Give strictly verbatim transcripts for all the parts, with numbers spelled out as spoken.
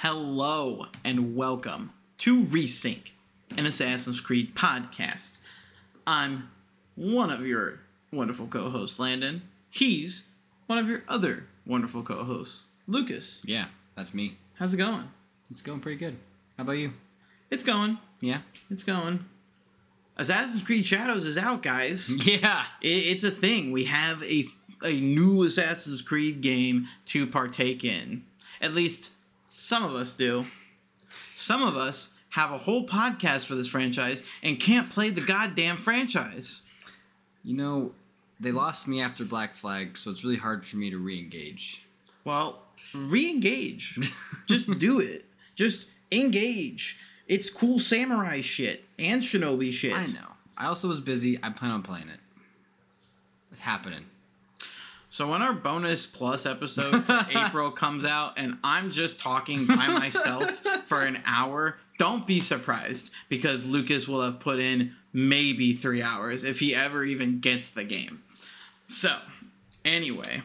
Hello and welcome to Resync, an Assassin's Creed podcast. I'm one of your wonderful co-hosts, Landon. He's one of your other wonderful co-hosts, Lucas. Yeah, that's me. How's it going? It's going pretty good. How about you? It's going. Yeah? It's going. Assassin's Creed Shadows is out, guys. Yeah! It, it's a thing. We have a, a new Assassin's Creed game to partake in. At least some of us do. Some of us have a whole podcast for this franchise and can't play the goddamn franchise. You know, they lost me after Black Flag, so it's really hard for me to re-engage. Well, re-engage. Just do it. Just engage. It's cool samurai shit and shinobi shit. I know. I also was busy. I plan on playing it. It's happening. So when our bonus plus episode for April comes out and I'm just talking by myself for an hour, don't be surprised because Lucas will have put in maybe three hours if he ever even gets the game. So, anyway,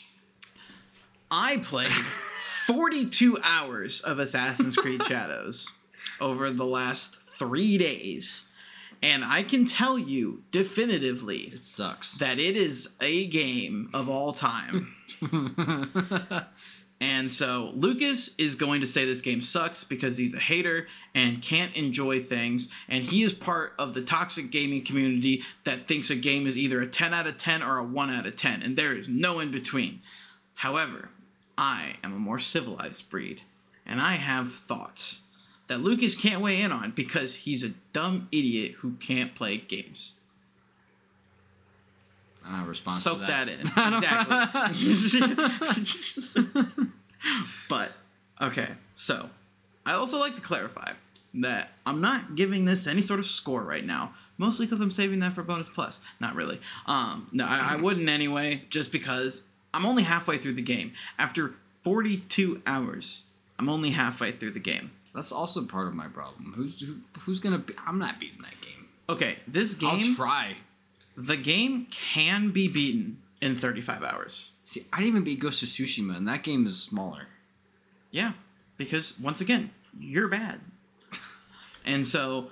I played forty-two hours of Assassin's Creed Shadows over the last three days. And I can tell you definitively It sucks. that it is a game of all time. And so Lucas is going to say this game sucks because he's a hater and can't enjoy things. And he is part of the toxic gaming community that thinks a game is either a ten out of ten or a one out of ten. And there is no in between. However, I am a more civilized breed. And I have thoughts that Lucas can't weigh in on because he's a dumb idiot who can't play games. I don't have a response Soak to that. that in. Exactly. But, okay, so, I also like to clarify that I'm not giving this any sort of score right now, mostly because I'm saving that for Bonus Plus. Not really. Um, no, I, I wouldn't anyway, just because I'm only halfway through the game. After forty-two hours, I'm only halfway through the game. That's also part of my problem. Who's who, who's gonna be... I'm not beating that game. Okay, this game... I'll try. The game can be beaten in thirty-five hours. See, I didn't even beat Ghost of Tsushima, and that game is smaller. Yeah, because, once again, you're bad. And so,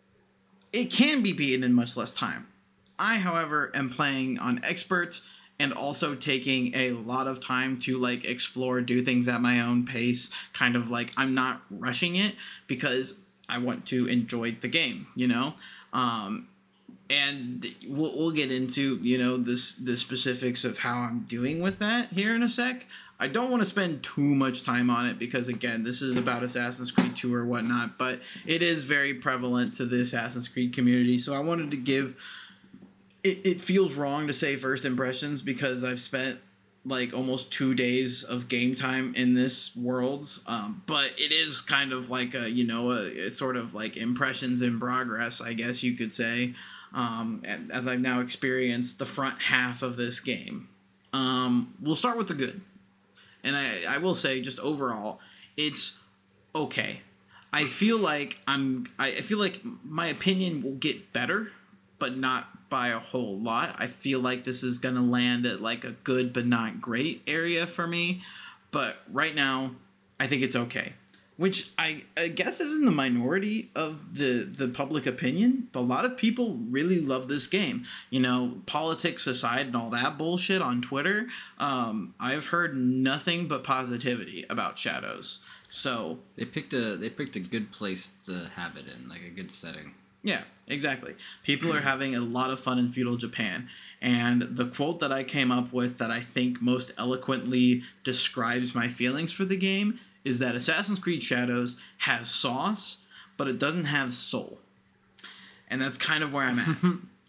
it can be beaten in much less time. I, however, am playing on Expert and also taking a lot of time to, like, explore, do things at my own pace. Kind of like, I'm not rushing it because I want to enjoy the game, you know? Um... And we'll, we'll get into, you know, this the specifics of how I'm doing with that here in a sec. I don't want to spend too much time on it because, again, this is about Assassin's Creed two or whatnot. But it is very prevalent to the Assassin's Creed community. So I wanted to give... It, it feels wrong to say first impressions because I've spent, like, almost two days of game time in this world. Um, but it is kind of like a, you know, a, a sort of, like, impressions in progress, I guess you could say. Um, and as I've now experienced the front half of this game. Um, we'll start with the good. And I, I will say, just overall, it's okay. I feel like I'm. I, I feel like my opinion will get better, but not by a whole lot. I feel like this is gonna land at like a good but not great area for me. But right now, I think it's okay. Which I, I guess is in the minority of the, the public opinion. But a lot of people really love this game. You know, politics aside and all that bullshit on Twitter, um, I've heard nothing but positivity about Shadows. So They picked a they picked a good place to have it in, like a good setting. yeah, exactly. People are having a lot of fun in feudal Japan. And the quote that I came up with that I think most eloquently describes my feelings for the game is that Assassin's Creed Shadows has sauce, but it doesn't have soul. And that's kind of where I'm at.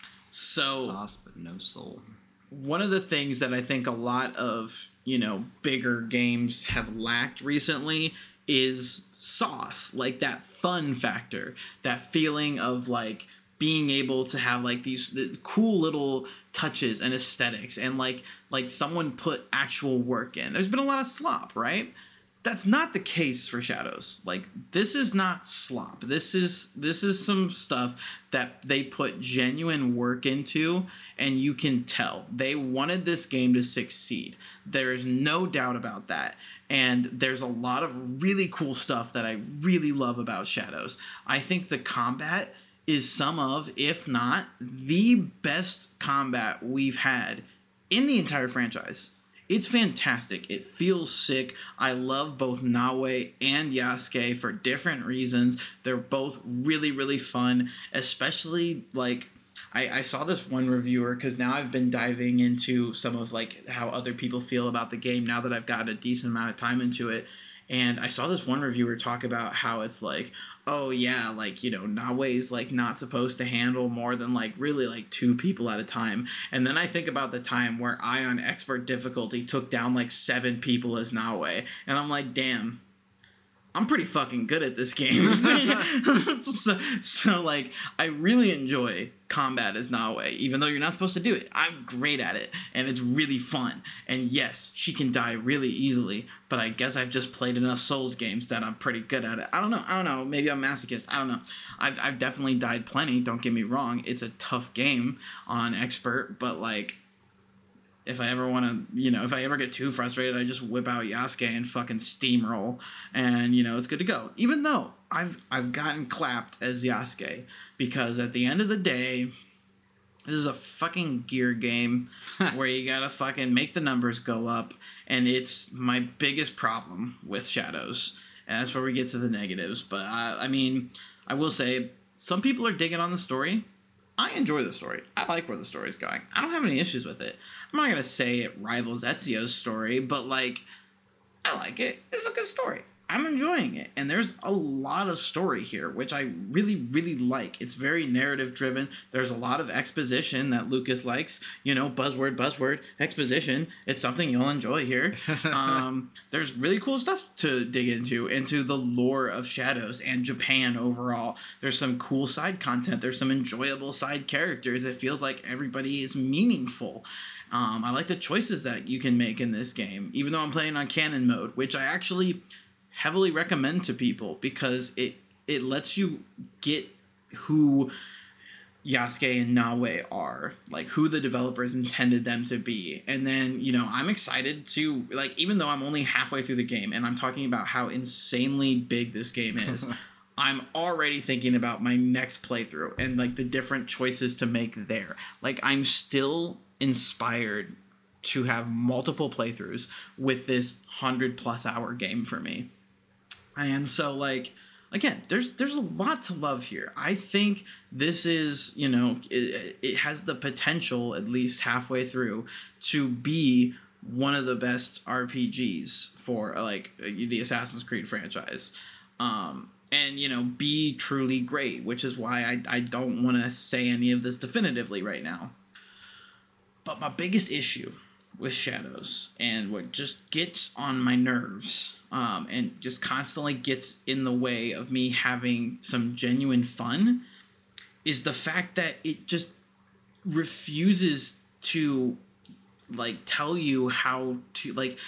So, Sauce, but no soul. One of the things that I think a lot of, you know, bigger games have lacked recently is sauce. Like that fun factor. That feeling of, like, being able to have, like, these the cool little touches and aesthetics. And, like, like someone put actual work in. There's been a lot of slop, right? that's not the case for Shadows. Like, this is not slop. This is this is some stuff that they put genuine work into, and you can tell they wanted this game to succeed. There is no doubt about that. And there's a lot of really cool stuff that I really love about Shadows. I think the combat is some of, if not the best combat we've had in the entire franchise. It's fantastic. It feels sick. I love both Naoe and Yasuke for different reasons. They're both really, really fun, especially like I, I saw this one reviewer, because now I've been diving into some of like how other people feel about the game now that I've got a decent amount of time into it. And I saw this one reviewer talk about how it's like, oh yeah, like, you know, Naoe's like not supposed to handle more than like really like two people at a time. And then I think about the time where I on expert difficulty took down like seven people as Naoe. And I'm like, damn, I'm pretty fucking good at this game. so, so, like, I really enjoy combat as Naoe, even though you're not supposed to do it. I'm great at it, and it's really fun. And yes, she can die really easily, but I guess I've just played enough Souls games that I'm pretty good at it. I don't know. I don't know. Maybe I'm masochist. I don't know. I've, I've definitely died plenty. Don't get me wrong. It's a tough game on expert, but, like, if I ever want to, you know, if I ever get too frustrated, I just whip out Yasuke and fucking steamroll, and, you know, it's good to go. Even though I've I've gotten clapped as Yasuke, because at the end of the day, this is a fucking gear game where you gotta fucking make the numbers go up, and it's my biggest problem with Shadows. And that's where we get to the negatives. But, I, I mean, I will say, some people are digging on the story. I enjoy the story. I like where the story's going. I don't have any issues with it. I'm not going to say it rivals Ezio's story, but, like, I like it. It's a good story. I'm enjoying it. And there's a lot of story here, which I really, really like. It's very narrative-driven. There's a lot of exposition that Lucas likes. You know, buzzword, buzzword, exposition. It's something you'll enjoy here. um, there's really cool stuff to dig into, into the lore of Shadows and Japan overall. There's some cool side content. There's some enjoyable side characters. It feels like everybody is meaningful. Um, I like the choices that you can make in this game, even though I'm playing on canon mode, which I actually heavily recommend to people, because it it lets you get who Yasuke and Naoe are, like who the developers intended them to be. And then, you know, I'm excited to, like, even though I'm only halfway through the game and I'm talking about how insanely big this game is, I'm already thinking about my next playthrough and like the different choices to make there. Like, I'm still inspired to have multiple playthroughs with this hundred plus hour game for me. And so, like, again, there's there's a lot to love here. I think this is, you know, it, it has the potential, at least halfway through, to be one of the best R P Gs for, like, the Assassin's Creed franchise. Um, and, you know, be truly great, which is why I, I don't want to say any of this definitively right now. But my biggest issue with Shadows, and what just gets on my nerves, um, and just constantly gets in the way of me having some genuine fun, is the fact that it just refuses to, like, tell you how to, like,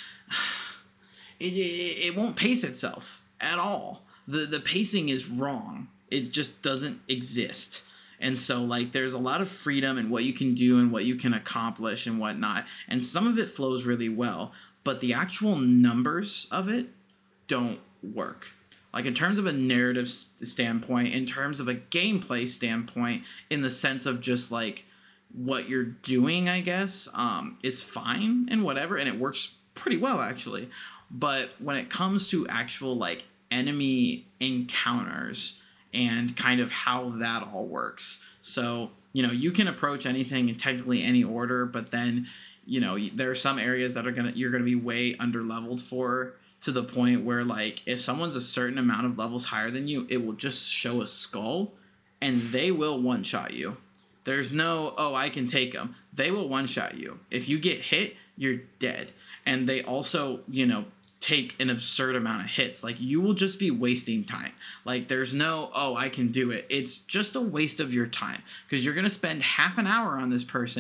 it, it, it won't pace itself at all. The, the pacing is wrong. It just doesn't exist. And so, like, there's a lot of freedom in what you can do and what you can accomplish and whatnot. And some of it flows really well. But the actual numbers of it don't work. Like, in terms of a narrative standpoint, in terms of a gameplay standpoint, in the sense of just, like, what you're doing, I guess, um, is fine and whatever. And it works pretty well, actually. But when it comes to actual, like, enemy encounters and kind of how that all works. So, you know, you can approach anything in technically any order, but then, you know, there are some areas that are gonna you're gonna be way under leveled for, to the point where, like, if someone's a certain amount of levels higher than you, it will just show a skull and they will one-shot you. There's no, oh, I can take them. They will one-shot you. If you get hit, you're dead. And they also, you know, take an absurd amount of hits. Like, you will just be wasting time. Like, there's no, oh, I can do it. It's just a waste of your time, because you're going to spend half an hour on this person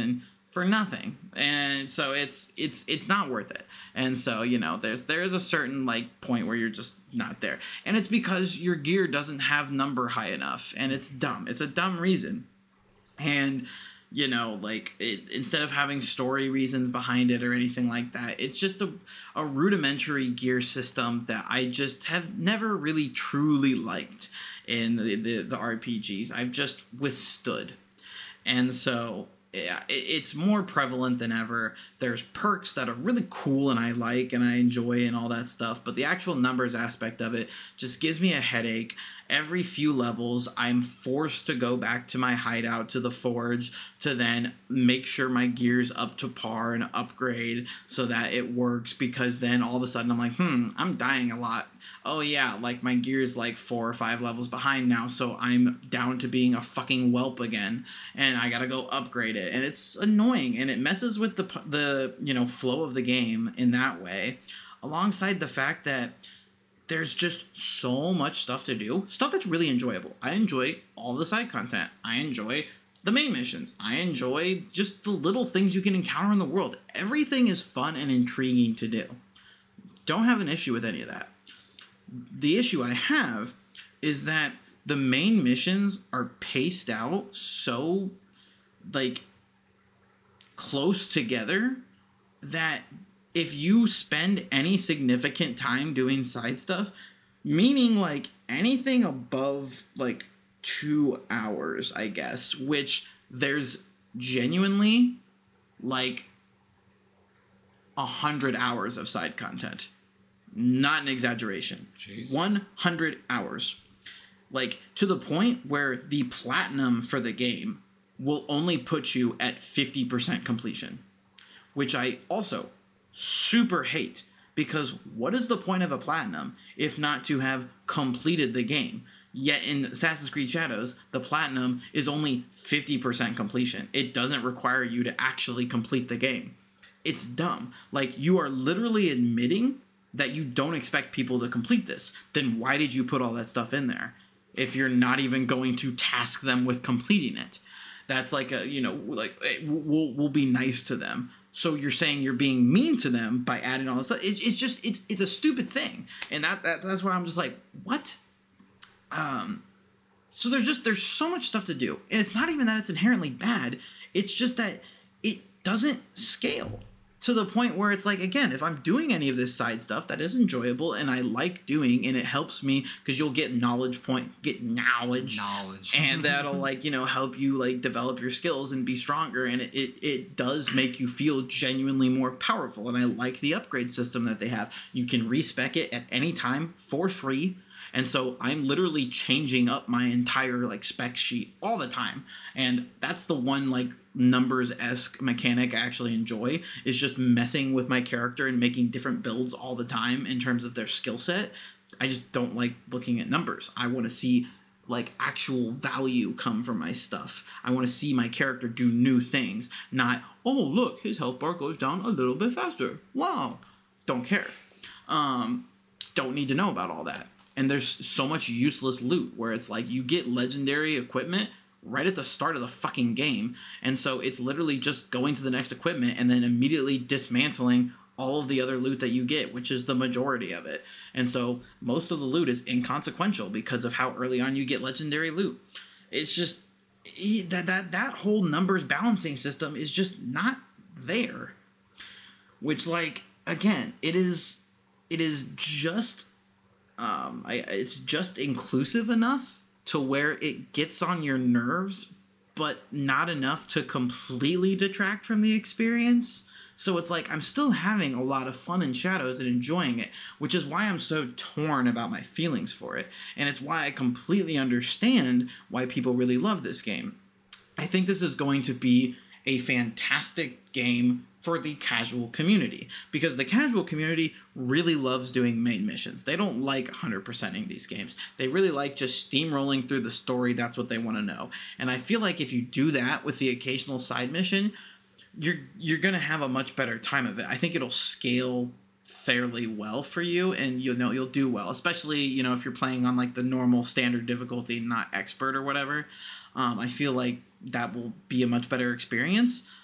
for nothing. And so it's it's it's not worth it. And so, you know, there's there's a certain like point where you're just not there. And it's because your gear doesn't have number high enough, and it's dumb. It's a dumb reason. And you know, like it, instead of having story reasons behind it or anything like that, it's just a, a rudimentary gear system that I just have never really truly liked in the, the, the R P Gs. I've just withstood. And so yeah, it, it's more prevalent than ever. There's perks that are really cool and I like and I enjoy and all that stuff, but the actual numbers aspect of it just gives me a headache. Every few levels, I'm forced to go back to my hideout, to the forge, to then make sure my gear's up to par and upgrade so that it works, because then all of a sudden I'm like, hmm, I'm dying a lot. Oh yeah, like my gear's like four or five levels behind now, so I'm down to being a fucking whelp again, and I gotta go upgrade it. And it's annoying, and it messes with the, the you know, flow of the game in that way, alongside the fact that there's just so much stuff to do. Stuff that's really enjoyable. I enjoy all the side content. I enjoy the main missions. I enjoy just the little things you can encounter in the world. Everything is fun and intriguing to do. Don't have an issue with any of that. The issue I have is that the main missions are paced out so, like, close together that if you spend any significant time doing side stuff, meaning like anything above like two hours, I guess, which there's genuinely like a hundred hours of side content. Not an exaggeration. Jeez. one hundred hours. Like to the point where the platinum for the game will only put you at fifty percent completion, which I also super hate, because what is the point of a platinum if not to have completed the game? Yet in Assassin's Creed Shadows, the platinum is only fifty percent completion. It doesn't require you to actually complete the game. It's dumb. Like, you are literally admitting that you don't expect people to complete this. Then why did you put all that stuff in there if you're not even going to task them with completing it? That's like a, you know, like, we'll, we'll be nice to them. So you're saying you're being mean to them by adding all this stuff. It's, it's just, it's it's a stupid thing. And that, that that's why I'm just like, what? Um, so there's just, there's so much stuff to do. And it's not even that it's inherently bad. It's just that it doesn't scale to the point where it's like, again, if I'm doing any of this side stuff that is enjoyable and I like doing, and it helps me because you'll get knowledge point, get knowledge, knowledge, and that'll like, you know, help you like develop your skills and be stronger. And it, it, it does make you feel genuinely more powerful. And I like the upgrade system that they have. You can respec it at any time for free. And so I'm literally changing up my entire like spec sheet all the time. And that's the one like numbers-esque mechanic I actually enjoy, is just messing with my character and making different builds all the time in terms of their skill set. I just don't like looking at numbers. I want to see like actual value come from my stuff. I want to see my character do new things, not, oh, look, his health bar goes down a little bit faster. Wow. Don't care. Um, don't need to know about all that. And there's so much useless loot where it's like you get legendary equipment right at the start of the fucking game. And so it's literally just going to the next equipment and then immediately dismantling all of the other loot that you get, which is the majority of it. And so most of the loot is inconsequential because of how early on you get legendary loot. It's just that that that whole numbers balancing system is just not there. Which, like, again, it is it is just Um, I, it's just inclusive enough to where it gets on your nerves, but not enough to completely detract from the experience. So it's like I'm still having a lot of fun in Shadows and enjoying it, which is why I'm so torn about my feelings for it. And it's why I completely understand why people really love this game. I think this is going to be a fantastic game for the casual community, because the casual community really loves doing main missions. They don't like one hundred percenting these games. They really like just steamrolling through the story. That's what they want to know. And I feel like if you do that with the occasional side mission, you're you're going to have a much better time of it. I think it'll scale fairly well for you, and you'll know you'll do well, especially, you know, if you're playing on like the normal standard difficulty, not expert or whatever. Um, I feel like that will be a much better experience.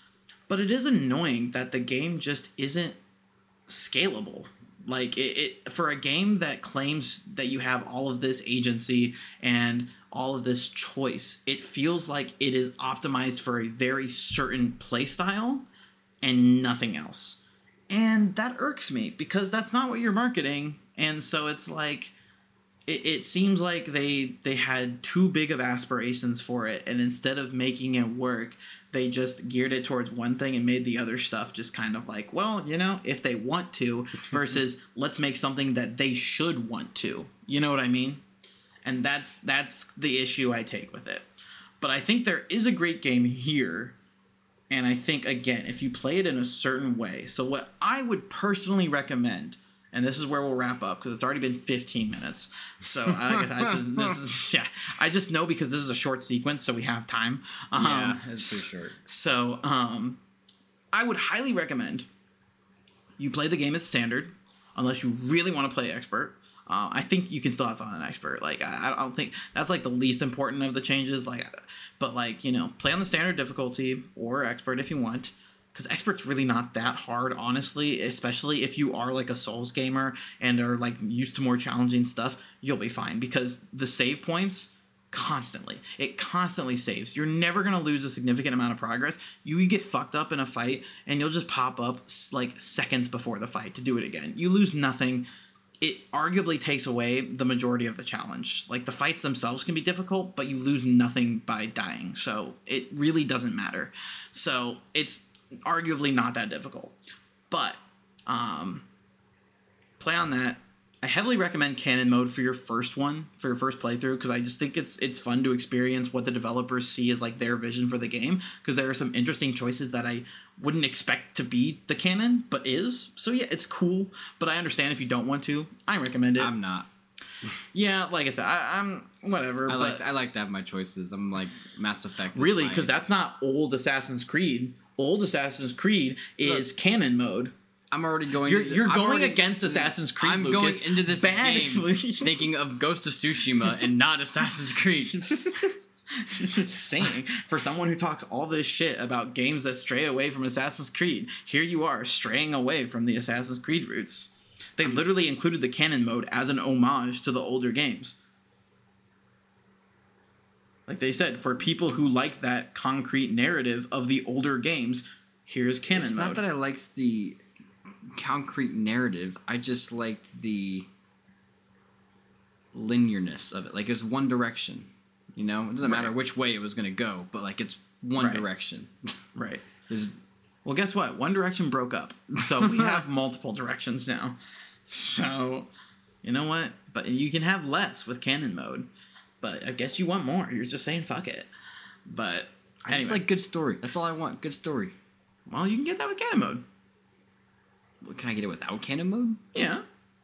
But it is annoying that the game just isn't scalable. Like, it, it for a game that claims that you have all of this agency and all of this choice, it feels like it is optimized for a very certain play style and nothing else. And that irks me because that's not what you're marketing. And so it's like, it, it seems like they they had too big of aspirations for it, and instead of making it work, they just geared it towards one thing and made the other stuff just kind of like, well, you know, if they want to, versus let's make something that they should want to. You know what I mean? And that's that's the issue I take with it. But I think there is a great game here. And I think, again, if you play it in a certain way. So what I would personally recommend, and this is where we'll wrap up because it's already been fifteen minutes. So I, I, just, this is, yeah, I just know because this is a short sequence, so we have time. Um, yeah, it's pretty short. So um, I would highly recommend you play the game as standard, unless you really want to play expert. Uh, I think you can still have fun on expert. Like I, I don't think that's like the least important of the changes. Like, but like you know, play on the standard difficulty or expert if you want. Because expert's really not that hard, honestly, especially if you are like a Souls gamer and are like used to more challenging stuff, you'll be fine because the save points constantly, it constantly saves. You're never going to lose a significant amount of progress. You can get fucked up in a fight and you'll just pop up like seconds before the fight to do it again. You lose nothing. It arguably takes away the majority of the challenge. Like the fights themselves can be difficult, but you lose nothing by dying. So it really doesn't matter. So it's arguably not that difficult, but um play on that. I heavily recommend canon mode for your first one, for your first playthrough, because I just think it's it's fun to experience what the developers see as like their vision for the game, because there are some interesting choices that I wouldn't expect to be the canon but is. So yeah, it's cool, but I understand if you don't want to. I recommend it. I'm not. Yeah, like I said, I, I'm whatever. I but like I like to have my choices. I'm like Mass Effect. Really, because that's not old Assassin's Creed. Old Assassin's Creed is Look, canon mode. I'm already going. You're, into, you're I'm going already, against Assassin's Creed. I'm Lucas, going into this badly. game thinking of Ghost of Tsushima and not Assassin's Creed. Saying for someone who talks all this shit about games that stray away from Assassin's Creed, here you are straying away from the Assassin's Creed roots. They literally included the canon mode as an homage to the older games. Like they said, for people who like that concrete narrative of the older games, here's canon it's mode. It's not that I liked the concrete narrative. I just liked the linearness of it. Like, it's one direction. You know? It doesn't Right. matter which way it was going to go, but, like, it's one Right. direction. Right. There's... Well, guess what? One Direction broke up. So we have multiple directions now. So, you know what? But you can have less with canon mode. But I guess you want more. You're just saying fuck it. But I just anyway. like good story. That's all I want. Good story. Well, you can get that with canon mode. Well, can I get it without canon mode? Yeah.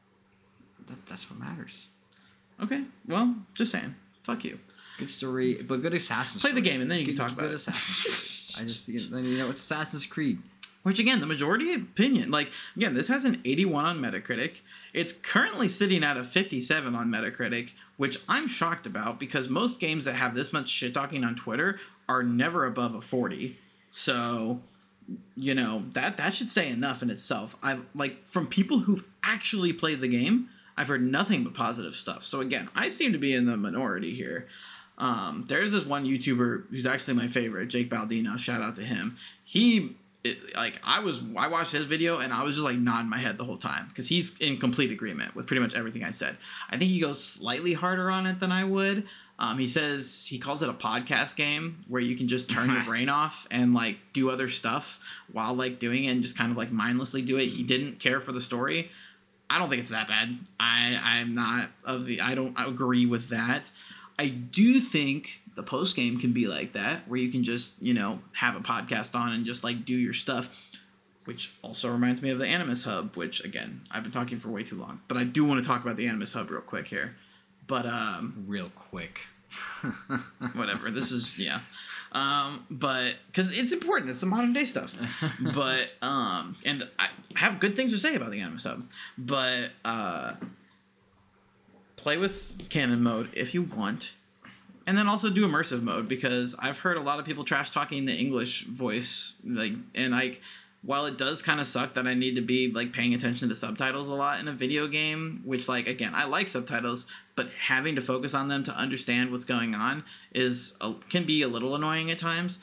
That, that's what matters. Okay. Well, just saying. Fuck you. Good story, but good Assassin's Play the story. game and then you can good, talk about good it. Assassin's story. I just, you know, it's Assassin's Creed. Which, again, the majority opinion, like, again, this has an eighty-one on Metacritic. It's currently sitting at a fifty-seven on Metacritic, which I'm shocked about because most games that have this much shit-talking on Twitter are never above a forty. So, you know, that, that should say enough in itself. I've, like, from people who've actually played the game, I've heard nothing but positive stuff. So, again, I seem to be in the minority here. Um, there's this one YouTuber who's actually my favorite, Jake Baldino. Shout out to him. He... It, like I was, I watched his video and I was just like nodding my head the whole time because he's in complete agreement with pretty much everything I said. I think he goes slightly harder on it than I would. Um, he says he calls it a podcast game where you can just turn your brain off and like do other stuff while like doing it and just kind of like mindlessly do it. He didn't care for the story. I don't think it's that bad. I, I'm not of the. I don't agree with that. I do think the post game can be like that, where you can just, you know, have a podcast on and just like do your stuff, which also reminds me of the Animus Hub, which again, I've been talking for way too long, but I do want to talk about the Animus Hub real quick here. But, um, real quick, whatever. This is, yeah. Um, but cause it's important. It's the modern day stuff, but, um, and I have good things to say about the Animus Hub, but, uh, play with canon mode if you want. And then also do immersive mode, because I've heard a lot of people trash talking the English voice, like, and like, while it does kind of suck that I need to be like paying attention to subtitles a lot in a video game, which, like, again, I like subtitles, but having to focus on them to understand what's going on is a, can be a little annoying at times.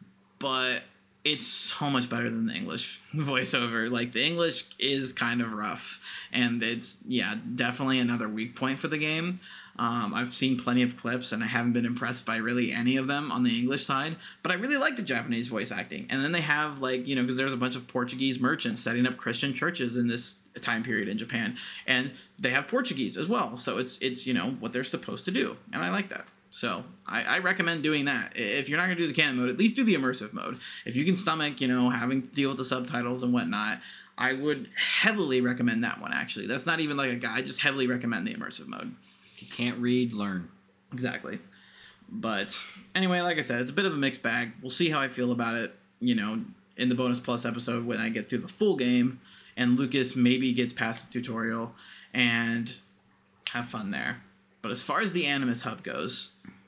But it's so much better than the English voiceover. Like, the English is kind of rough, and it's, yeah, definitely another weak point for the game. Um, I've seen plenty of clips, and I haven't been impressed by really any of them on the English side, but I really like the Japanese voice acting. And then they have, like, you know, because there's a bunch of Portuguese merchants setting up Christian churches in this time period in Japan, and they have Portuguese as well. So it's, it's you know, what they're supposed to do, and I like that. So I, I recommend doing that. If you're not going to do the canon mode, at least do the immersive mode. If you can stomach, you know, having to deal with the subtitles and whatnot, I would heavily recommend that one, actually. That's not even like a guide, just heavily recommend the immersive mode. If you can't read, learn. Exactly. But anyway, like I said, it's a bit of a mixed bag. We'll see how I feel about it, you know, in the Bonus Plus episode when I get through the full game and Lucas maybe gets past the tutorial, and have fun there. But as far as the Animus Hub goes,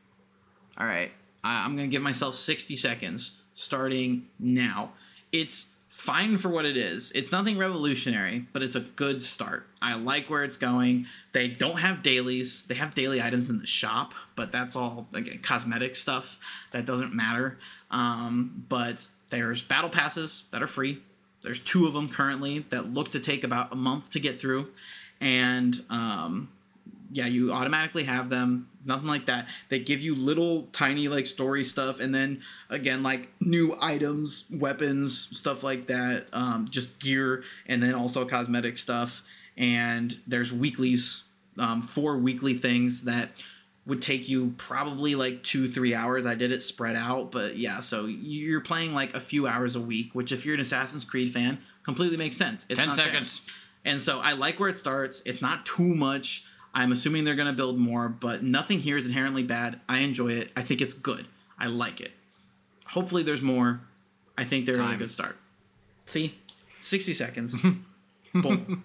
all right, I, I'm going to give myself sixty seconds starting now. It's fine for what it is. It's nothing revolutionary, but it's a good start. I like where it's going. They don't have dailies. They have daily items in the shop, but that's all, again, cosmetic stuff. That doesn't matter. Um, but there's battle passes that are free. There's two of them currently that look to take about a month to get through. And um, yeah, you automatically have them. Nothing like that. They give you little tiny like story stuff, and then again like new items, weapons, stuff like that, um, just gear, and then also cosmetic stuff. And there's weeklies, um, four weekly things that would take you probably like two, three hours. I did it spread out, but yeah, so you're playing like a few hours a week, which if you're an Assassin's Creed fan, completely makes sense. It's Ten not seconds. There. And so I like where it starts. It's not too much. I'm assuming they're going to build more, but nothing here is inherently bad. I enjoy it. I think it's good. I like it. Hopefully there's more. I think they're Time. a good start. See? sixty seconds. Boom.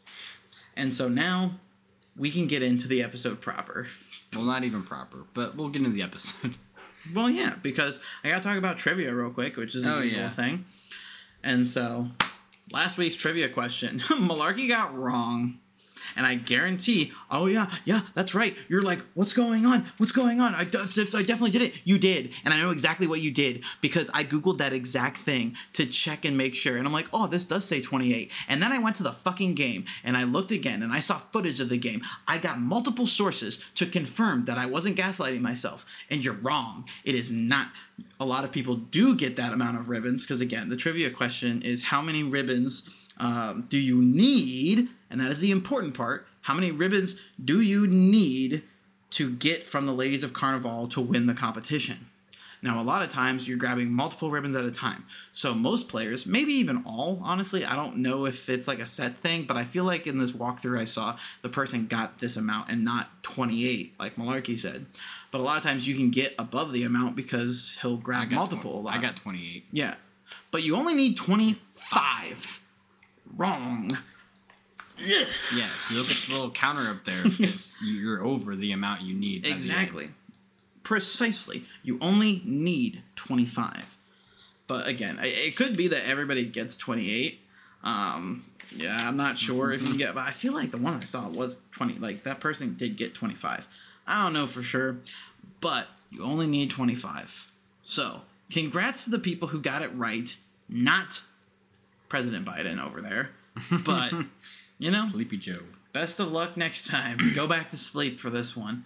And so now we can get into the episode proper. Well, not even proper, but we'll get into the episode. Well, yeah, because I got to talk about trivia real quick, which is a Oh, usual yeah. thing. And so last week's trivia question, Malarkey got wrong. And I guarantee, oh, yeah, yeah, that's right. You're like, what's going on? What's going on? I, de- I definitely did it. You did. And I know exactly what you did because I Googled that exact thing to check and make sure. And I'm like, oh, this does say twenty-eight. And then I went to the fucking game and I looked again and I saw footage of the game. I got multiple sources to confirm that I wasn't gaslighting myself. And you're wrong. It is not. A lot of people do get that amount of ribbons because, again, the trivia question is how many ribbons um, do you need? And that is the important part. How many ribbons do you need to get from the Ladies of Carnival to win the competition? Now, a lot of times you're grabbing multiple ribbons at a time. So most players, maybe even all, honestly, I don't know if it's like a set thing, but I feel like in this walkthrough I saw the person got this amount and not twenty-eight, like Malarkey said. But a lot of times you can get above the amount because he'll I grab got multiple. twenty a lot. I got twenty-eight. Yeah. But you only need twenty-five. Wrong. Yeah, if you look at the little counter up there, it's, you're over the amount you need. by the end. Exactly. Precisely. You only need twenty-five. But again, it could be that everybody gets twenty-eight. Um, yeah, I'm not sure if you can get, but I feel like the one I saw was twenty. Like, that person did get twenty-five. I don't know for sure, but you only need twenty-five. So, congrats to the people who got it right. Not President Biden over there, but, you know, Sleepy Joe. best of luck next time. Go back to sleep for this one.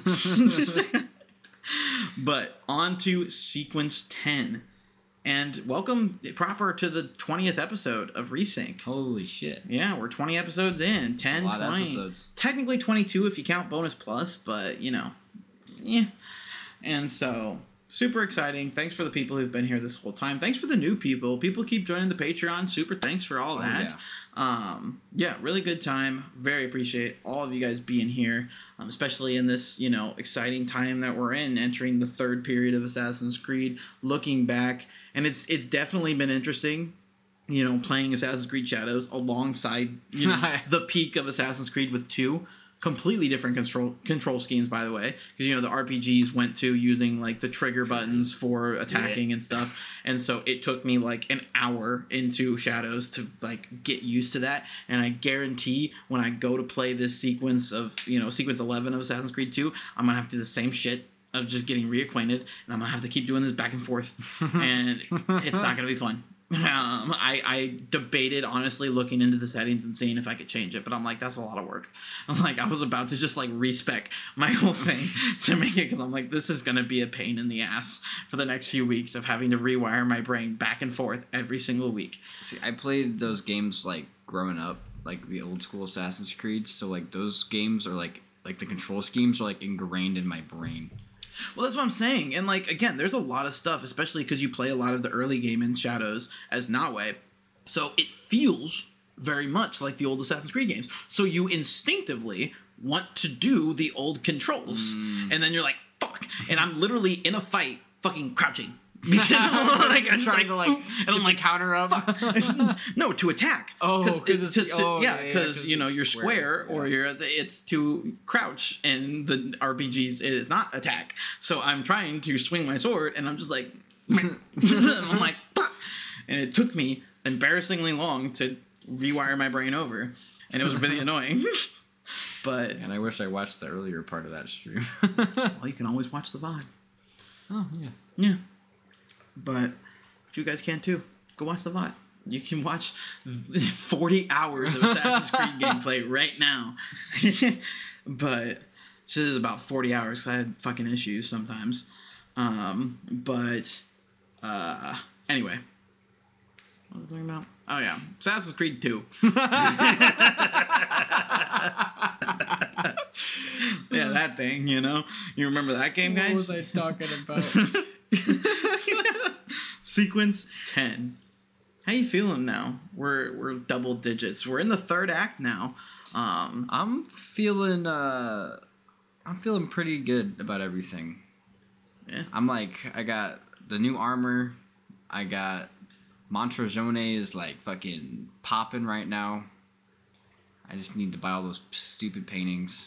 But on to sequence ten. And welcome proper to the twentieth episode of Resync. Holy shit. Yeah, we're twenty episodes in. ten, A lot of twenty. episodes. Technically twenty-two if you count Bonus Plus, but, you know. Yeah. And so, super exciting. Thanks for the people who've been here this whole time. Thanks for the new people. People keep joining the Patreon. Super thanks for all Oh, that. yeah. Um, yeah, really good time. Very appreciate all of you guys being here, um, especially in this, you know, exciting time that we're in, entering the third period of Assassin's Creed, looking back. And it's it's definitely been interesting, you know, playing Assassin's Creed Shadows alongside, you know, the peak of Assassin's Creed with two. completely different control control schemes, by the way, because you know the R P Gs went to using like the trigger buttons for attacking yeah. and stuff, and so it took me like an hour into Shadows to like get used to that. And I guarantee when I go to play this sequence of you know sequence eleven of Assassin's Creed two, I'm gonna have to do the same shit of just getting reacquainted, and I'm gonna have to keep doing this back and forth, and it's not gonna be fun. Um, I, I debated honestly looking into the settings and seeing if I could change it, but I'm like, that's a lot of work. I'm like, I was about to just like respec my whole thing to make it, because I'm like, this is gonna be a pain in the ass for the next few weeks of having to rewire my brain back and forth every single week. See, I played those games like growing up, like the old school Assassin's Creed, so like those games are like like the control schemes are like ingrained in my brain. Well, that's what I'm saying. And, like, again, there's a lot of stuff, especially because you play a lot of the early game in Shadows as Nawe. So it feels very much like the old Assassin's Creed games. So you instinctively want to do the old controls. Mm. And then you're like, fuck. And I'm literally in a fight fucking crouching. Because, like, I'm trying like, to like, and I'm like, counter up. No, to attack. Oh, because it, oh, yeah, because yeah, you know you're square, square or yeah. you're it's to crouch, and the R P Gs it is not attack. So I'm trying to swing my sword, and I'm just like, I'm like, and it took me embarrassingly long to rewire my brain over, and it was really annoying. But and I wish I watched the earlier part of that stream. Well, you can always watch the V O D. Oh yeah, yeah. But you guys can too. Go watch the V O D. You can watch forty hours of Assassin's Creed gameplay right now. But this is about forty hours because I had fucking issues sometimes. Um, but uh, anyway. What was I talking about? Oh yeah. Assassin's Creed two. Yeah, that thing, you know? You remember that game, guys? What was I talking about? Sequence ten. How you feeling now? We're we're double digits. We're in the third act now. Um, I'm feeling uh, I'm feeling pretty good about everything. Yeah. I'm like, I got the new armor. I got Montrosione is like fucking popping right now. I just need to buy all those stupid paintings.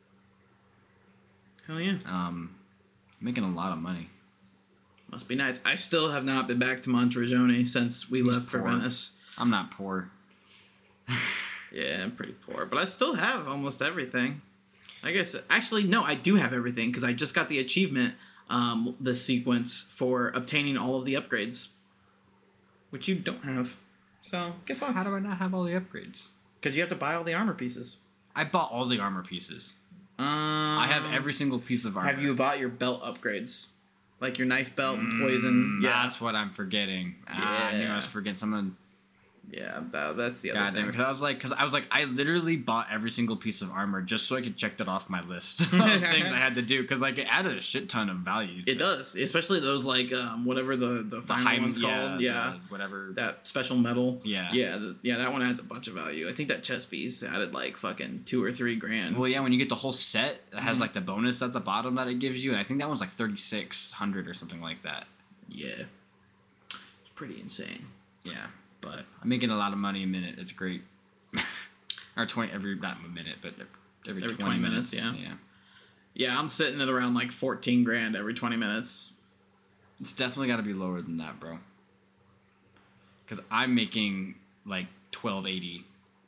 Hell yeah. Um, making a lot of money. Must be nice. I still have not been back to Montrosione since we He's left poor. for Venice. I'm not poor. Yeah, I'm pretty poor, but I still have almost everything. I guess actually no, I do have everything because I just got the achievement, um, the sequence for obtaining all of the upgrades, which you don't have. So get fucked. How do I not have all the upgrades? Because you have to buy all the armor pieces. I bought all the armor pieces. Um, I have every single piece of armor. Have you bought your belt upgrades? Like your knife belt and poison? Mm, Yeah. That's what I'm forgetting. Yeah. Ah, I knew I was forgetting something. Yeah, that, that's the other God thing. damn it. Because I was like, because I was like, I literally bought every single piece of armor just so I could check that off my list of things I had to do. Because like it added a shit ton of value. To it does, especially those like um, whatever the the, The final Heim- one's yeah, called. Yeah, the whatever. that special metal. Yeah. yeah, the, yeah. That one adds a bunch of value. I think that chest piece added like fucking two or three grand. Well, yeah, when you get the whole set, it has Mhm. like the bonus at the bottom that it gives you, and I think that one's like thirty-six hundred or something like that. Yeah, it's pretty insane. Yeah, But I'm making a lot of money a minute. It's great. Or twenty every not a minute, but every, Every twenty, twenty minutes. minutes, yeah. yeah. yeah, I'm sitting at around like fourteen grand every twenty minutes. It's definitely got to be lower than that, bro. Because I'm making like twelve eighty.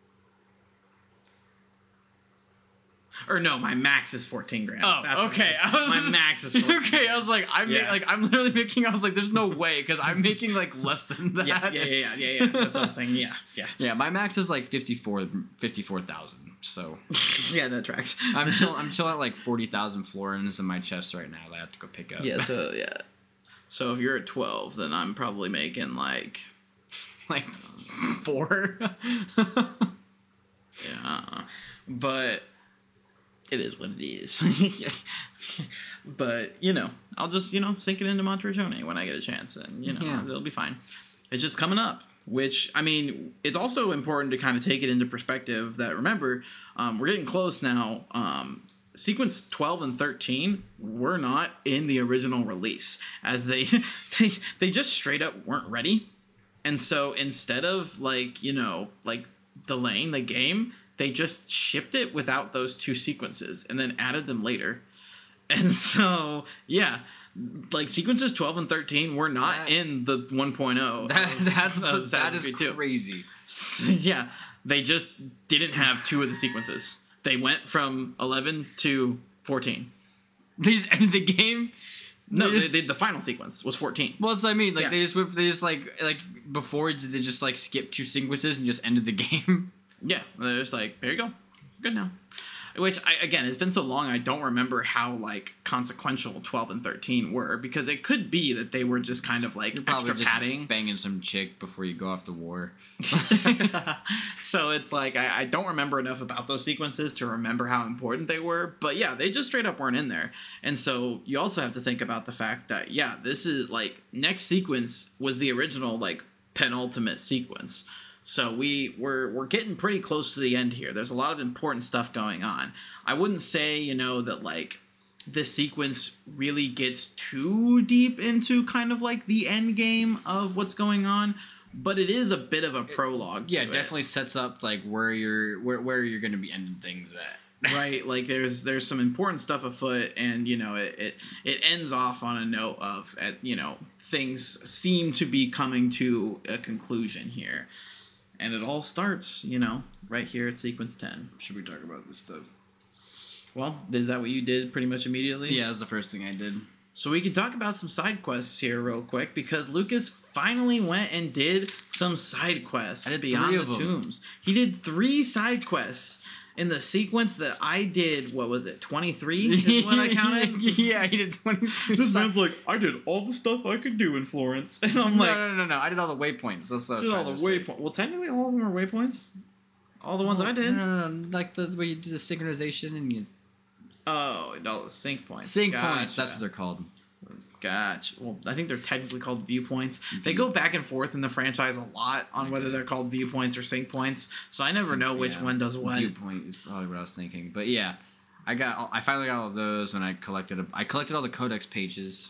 Or no, my max is fourteen grand. Oh, That's what it okay. is. I was- My max is fourteen. Okay, I was like, I'm Yeah. ma- like, I'm literally making. I was like, there's no way because I'm making like less than that. Yeah, yeah, yeah, yeah, yeah, yeah. That's what I was saying. Yeah, yeah, Yeah, my max is like fifty-four thousand. So yeah. That tracks. I'm chill, I'm chilling at like forty thousand florins in my chest right now that I have to go pick up. Yeah. So yeah. So if you're at twelve, then I'm probably making like like four. yeah, but it is what it is. But you know, I'll just you know sink it into Montrosione when I get a chance, and you know Yeah. it'll be fine. It's just coming up. Which, I mean, it's also important to kind of take it into perspective that, remember, um, we're getting close now. Um, sequence twelve and thirteen were not in the original release, as they, they they just straight up weren't ready. And so instead of, like, you know, like, delaying the game, they just shipped it without those two sequences and then added them later. And so, yeah, like sequences twelve and thirteen were not that, in the one point oh. That, of, that's of that is crazy. So, yeah, they just didn't have two of the sequences. They went from eleven to fourteen. They just ended the game. No, they, they, the final sequence was fourteen. Well, that's what I mean. Like yeah. they just they just like like before did they just like skip two sequences and just ended the game? Yeah, they're just like, there you go, good now. Which, I, again, it's been so long, I don't remember how, like, consequential twelve and thirteen were, because it could be that they were just kind of, like, You're probably extra just padding. Banging some chick before you go off to war. So it's like, I, I don't remember enough about those sequences to remember how important they were, but yeah, they just straight up weren't in there. And so you also have to think about the fact that, yeah, this is, like, next sequence was the original, like, penultimate sequence. So we we're we're getting pretty close to the end here. There's a lot of important stuff going on. I wouldn't say, you know, that like this sequence really gets too deep into kind of like the end game of what's going on, but it is a bit of a prologue. Yeah, to definitely it. sets up like where you're where where you're going to be ending things at. Right, like there's there's some important stuff afoot, and you know it, it it ends off on a note of at you know things seem to be coming to a conclusion here. And it all starts, you know, right here at sequence ten. Should we talk about this stuff? Well, is that what you did pretty much immediately? Yeah, that was the first thing I did. So we can talk about some side quests here real quick, because Lucas finally went and did some side quests I did beyond three the of them. tombs. He did three side quests in the sequence that I did. What was it? twenty-three is what I counted. Yeah, he did twenty-three. This man's like, I did all the stuff I could do in Florence, and I'm like, no, no, no, no. I did all the waypoints. That's what I was did all trying the to say. waypoints. Well, technically, all of them are waypoints. All the ones Oh, I did. No, no, no. Like the way you do the synchronization and you Oh, and all the sync points. sync Gotcha. points. That's what they're called. Gotcha. Well, I think they're technically called viewpoints. They go back and forth in the franchise a lot on whether they're called viewpoints or sync points. So I never Sync- know which yeah. one does what. Viewpoint is probably what I was thinking. But yeah, I got. all- I finally got all of those, and I collected. A, I collected all the codex pages,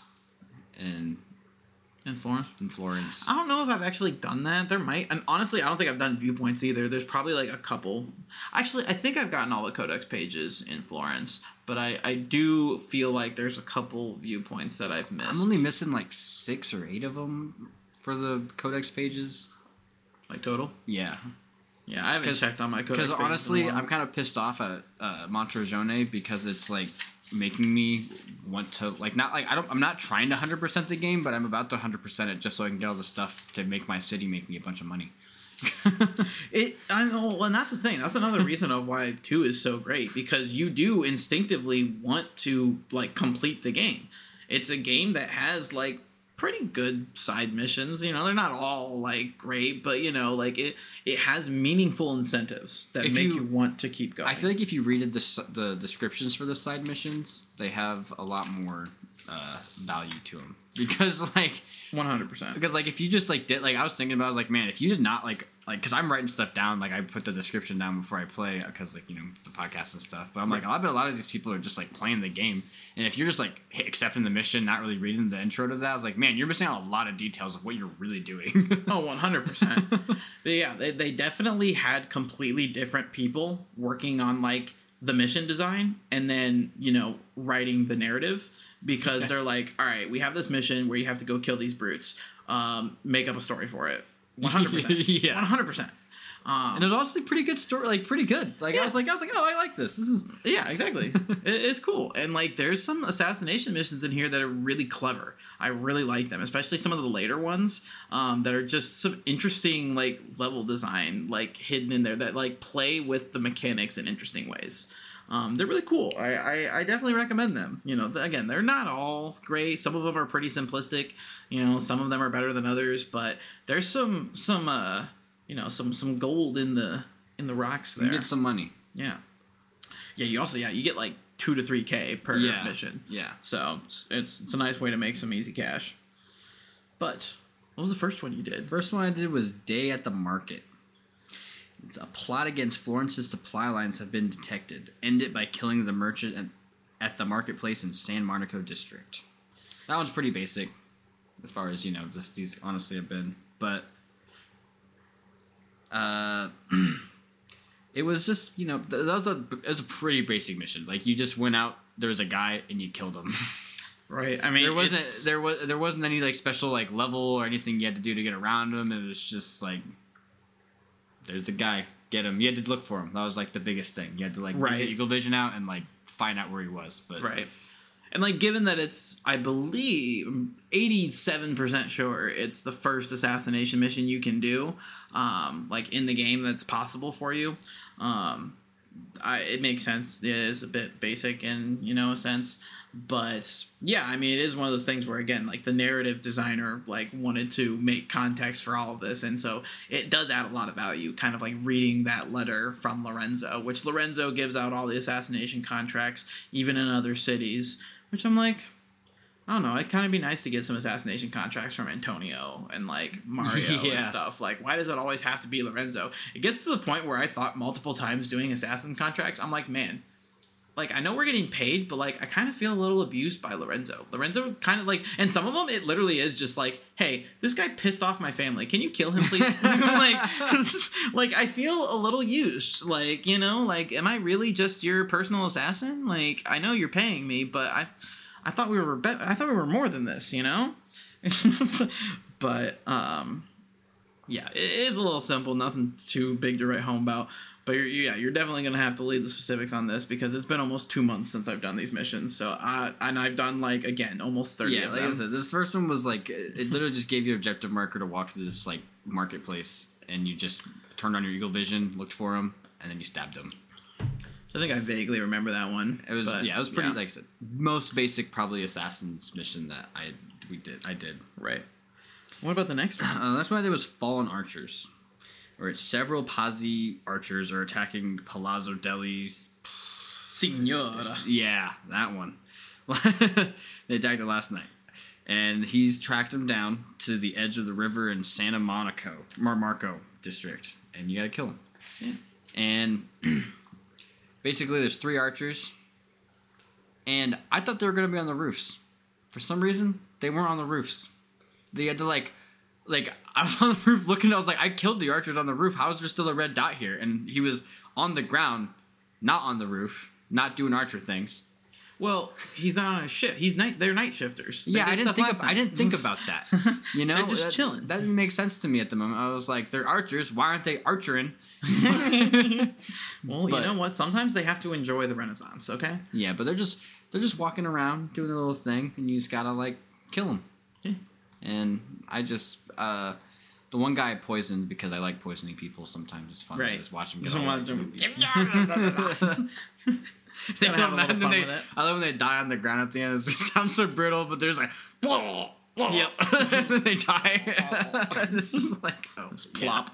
in In Florence. in Florence. I don't know if I've actually done that. There might. And honestly, I don't think I've done viewpoints either. There's probably like a couple. Actually, I think I've gotten all the codex pages in Florence. But I, I do feel like there's a couple viewpoints that I've missed. I'm only missing like six or eight of them for the codex pages. Like total? Yeah. Yeah, I haven't checked on my codex Because pages in a honestly, while. I'm kind of pissed off at uh, Montrosione because it's like making me want to like not like I don't I'm not trying to one hundred percent the game, but I'm about to one hundred percent it just so I can get all the stuff to make my city make me a bunch of money. It, I know, and that's the thing. That's another reason of why two is so great, because you do instinctively want to like complete the game. It's a game that has like pretty good side missions. You know, they're not all like great, but you know, like it it has meaningful incentives that If make you- you, want to keep going. I feel like if you read the s- the descriptions for the side missions, they have a lot more uh, value to them because like one hundred percent. because like if you just like did like I was thinking about I was like man if you did not like like because I'm writing stuff down like I put the description down before I play because like you know the podcast and stuff but I'm like I bet a lot of these people are just like playing the game and if you're just like accepting the mission not really reading the intro to that I was like man you're missing out on a lot of details of what you're really doing. Oh, one hundred percent. Yeah, they, they definitely had completely different people working on like the mission design and then, you know, writing the narrative, because they're like, all right, we have this mission where you have to go kill these brutes. Um, make up a story for it. one hundred percent. Yeah. one hundred percent. Um, And it was honestly pretty good story, like pretty good. Like Yeah. I was like, I was like, oh, I like this. This is Yeah, exactly. it, it's cool. And like there's some assassination missions in here that are really clever. I really like them, especially some of the later ones um, that are just some interesting like level design like hidden in there that like play with the mechanics in interesting ways. Um, they're really cool. I, I, I definitely recommend them. You know, th- again, they're not all great. Some of them are pretty simplistic. You know, some of them are better than others. But there's some some uh, you know some some gold in the in the rocks there. you get some money. Yeah. Yeah, you also, yeah, you get like two to three K per Yeah. mission. Yeah. So it's, it's it's a nice way to make some easy cash. But what was the first one you did? First one I did was Day at the Market. It's a plot against Florence's supply lines have been detected. End it by killing the merchant at, at the marketplace in San Marco district. That one's pretty basic, as far as you know. Just these honestly have been, but uh, it was just, you know, that was a it was a pretty basic mission. Like you just went out, there was a guy, and you killed him. Right. I mean, there wasn't it's... there was there wasn't any like special like level or anything you had to do to get around him. It was just like, there's a guy, get him. You had to look for him. That was like the biggest thing. You had to like right. get Eagle Vision out and like find out where he was. But right. And like, given that it's, I believe, eighty-seven percent sure it's the first assassination mission you can do, um, like in the game that's possible for you. Um, I, it makes sense. It is a bit basic in, you know, a sense. But yeah, I mean, it is one of those things where, again, like the narrative designer like wanted to make context for all of this, and so it does add a lot of value. Kind of like reading that letter from Lorenzo, which Lorenzo gives out all the assassination contracts, even in other cities. Which I'm like, I don't know. It'd kind of be nice to get some assassination contracts from Antonio and like Mario yeah. and stuff. Like, why does it always have to be Lorenzo? It gets to the point where I thought multiple times doing assassin contracts, I'm like, man. Like, I know we're getting paid, but, like, I kind of feel a little abused by Lorenzo. Lorenzo kind of, like... And some of them, it literally is just like, hey, this guy pissed off my family. Can you kill him, please? like, like, I feel a little used. Like, you know? Like, am I really just your personal assassin? Like, I know you're paying me, but I I thought we were... Be- I thought we were more than this, you know? But, um... yeah, it is a little simple. Nothing too big to write home about. But you're, yeah, you're definitely going to have to lead the specifics on this because it's been almost two months since I've done these missions. So I, and I've done, like, again, almost thirty yeah, of like them. I said, this first one was, like, it literally just gave you an objective marker to walk to this, like, marketplace. And you just turned on your Eagle Vision, looked for him, and then you stabbed him. I think I vaguely remember that one. It was, but, yeah, it was pretty, yeah. like I said, most basic, probably, Assassin's mission that I we did. I did. Right. What about the next one? Uh, that's what I did was Fallen Archers. Where several Pazzi archers are attacking Palazzo Deli's... Signora. Yeah, that one. They attacked it last night. And he's tracked him down to the edge of the river in Santa Monaco, Mar Marco district. And you gotta kill him. Yeah. And basically there's three archers. And I thought they were gonna be on the roofs. For some reason, they weren't on the roofs. They had to like... Like, I was on the roof looking, I was like, I killed the archers on the roof. How is there still a red dot here? And he was on the ground, not on the roof, not doing archer things. Well, he's not on a ship. He's night. They're night shifters. They yeah, did I didn't stuff think. last Of, night. I didn't think about that. You know, They're just that, chilling. That didn't make sense to me at the moment. I was like, they're archers. Why aren't they archering? Well, But- you know what? Sometimes they have to enjoy the Renaissance. Okay. Yeah, but they're just they're just walking around doing a little thing, and you just gotta like kill them. Yeah. And I just uh, the one guy I poisoned because I like poisoning people. Sometimes it's fun Right. to just watch them get Just all wanted like, They Gotta have a little and then fun they- with it. I love when they die on the ground at the end. It sounds so brittle, but there's like, whoa, whoa. Yep. And then they die. It's just like, oh, plop.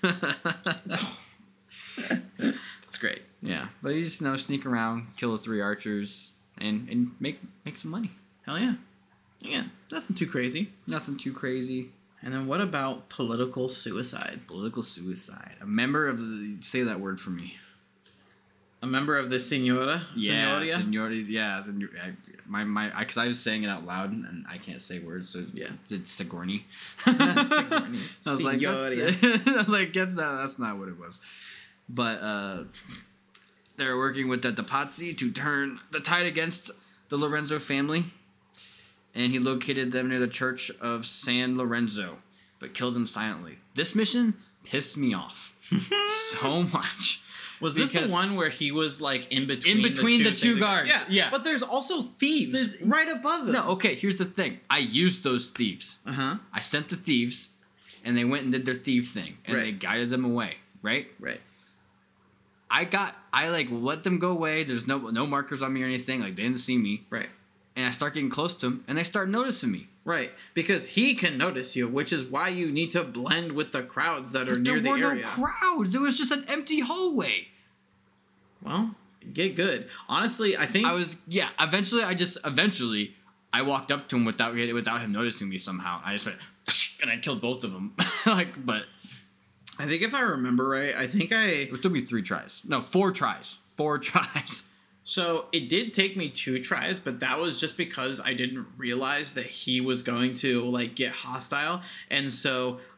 It's great. Yeah, but you just you know sneak around, kill the three archers, and and make make some money. Hell yeah. Yeah. Nothing too crazy. Nothing too crazy. And then what about political suicide? Political suicide. A member of the say that word for me. A member of the Senora? Yeah, Signoria? seniority. Yeah, senor, I, my my because I, I was saying it out loud and I can't say words, so Yeah. it's, it's Sigourney. Sigourney. I was like, Signoria. that's- I was like, gets that? That's not what it was. But uh, they're working with the Depazzi to turn the tide against the Lorenzo family, and he located them near the church of San Lorenzo, but killed them silently. This mission pissed me off so much. Was this Because- the one where he was like in between In between the the two, two guards, Yeah, yeah. But there's also thieves There's- right above him. No, okay, here's the thing. I used those thieves. Uh huh. I sent the thieves, and they went and did their thief thing, and they Right. guided them away, right? Right. I got, I like let them go away. There's no no markers on me or anything. Like they didn't see me, Right. and I start getting close to them, and they start noticing me. Right. Because he can notice you, which is why you need to blend with the crowds that are But near there were the area. no crowds. It was just an empty hallway. Well, get good. Honestly, I think I was yeah. Eventually, I just eventually I walked up to him without without him noticing me somehow. I just went and I killed both of them. like, but I think if I remember right, I think I it took me three tries. No, four tries. Four tries. So it did take me two tries, but that was just because I didn't realize that he was going to like get hostile. And so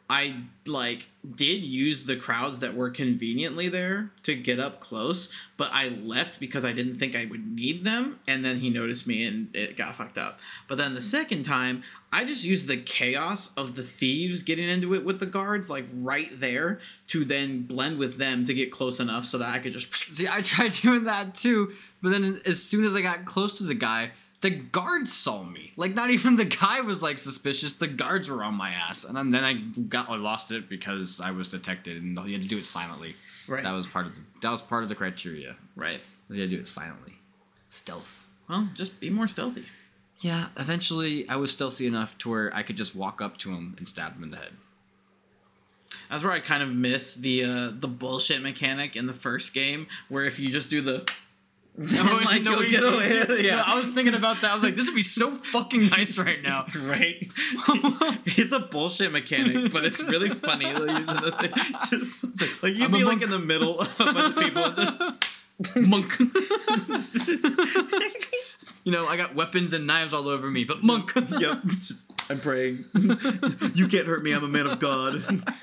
I like did use the crowds that were conveniently there to get up close, but I left because I didn't think I would need them, and then he noticed me and it got fucked up. But then the second time, I just used the chaos of the thieves getting into it with the guards, like right there, to then blend with them to get close enough so that I could just... See, I tried doing that too, but then as soon as I got close to the guy, the guards saw me. Like, not even the guy was, like, suspicious. The guards were on my ass. And then, then I got I lost it because I was detected, and you had to do it silently. Right. That was part of the, that was part of the criteria. Right. You had to do it silently. Stealth. Well, just be more stealthy. Yeah, eventually I was stealthy enough to where I could just walk up to him and stab him in the head. That's where I kind of miss the uh, the bullshit mechanic in the first game, where if you just do the... No, like, no, you'll get away. Yeah. No, I was thinking about that. I was like, this would be so fucking nice right now. Right? It's a bullshit mechanic, but it's really funny like, using this. Just like, like you'd I'm be a like monk. in the middle of a bunch of people and just Monk. You know, I got weapons and knives all over me, but monk. Yep. Just, I'm praying. You can't hurt me. I'm a man of God.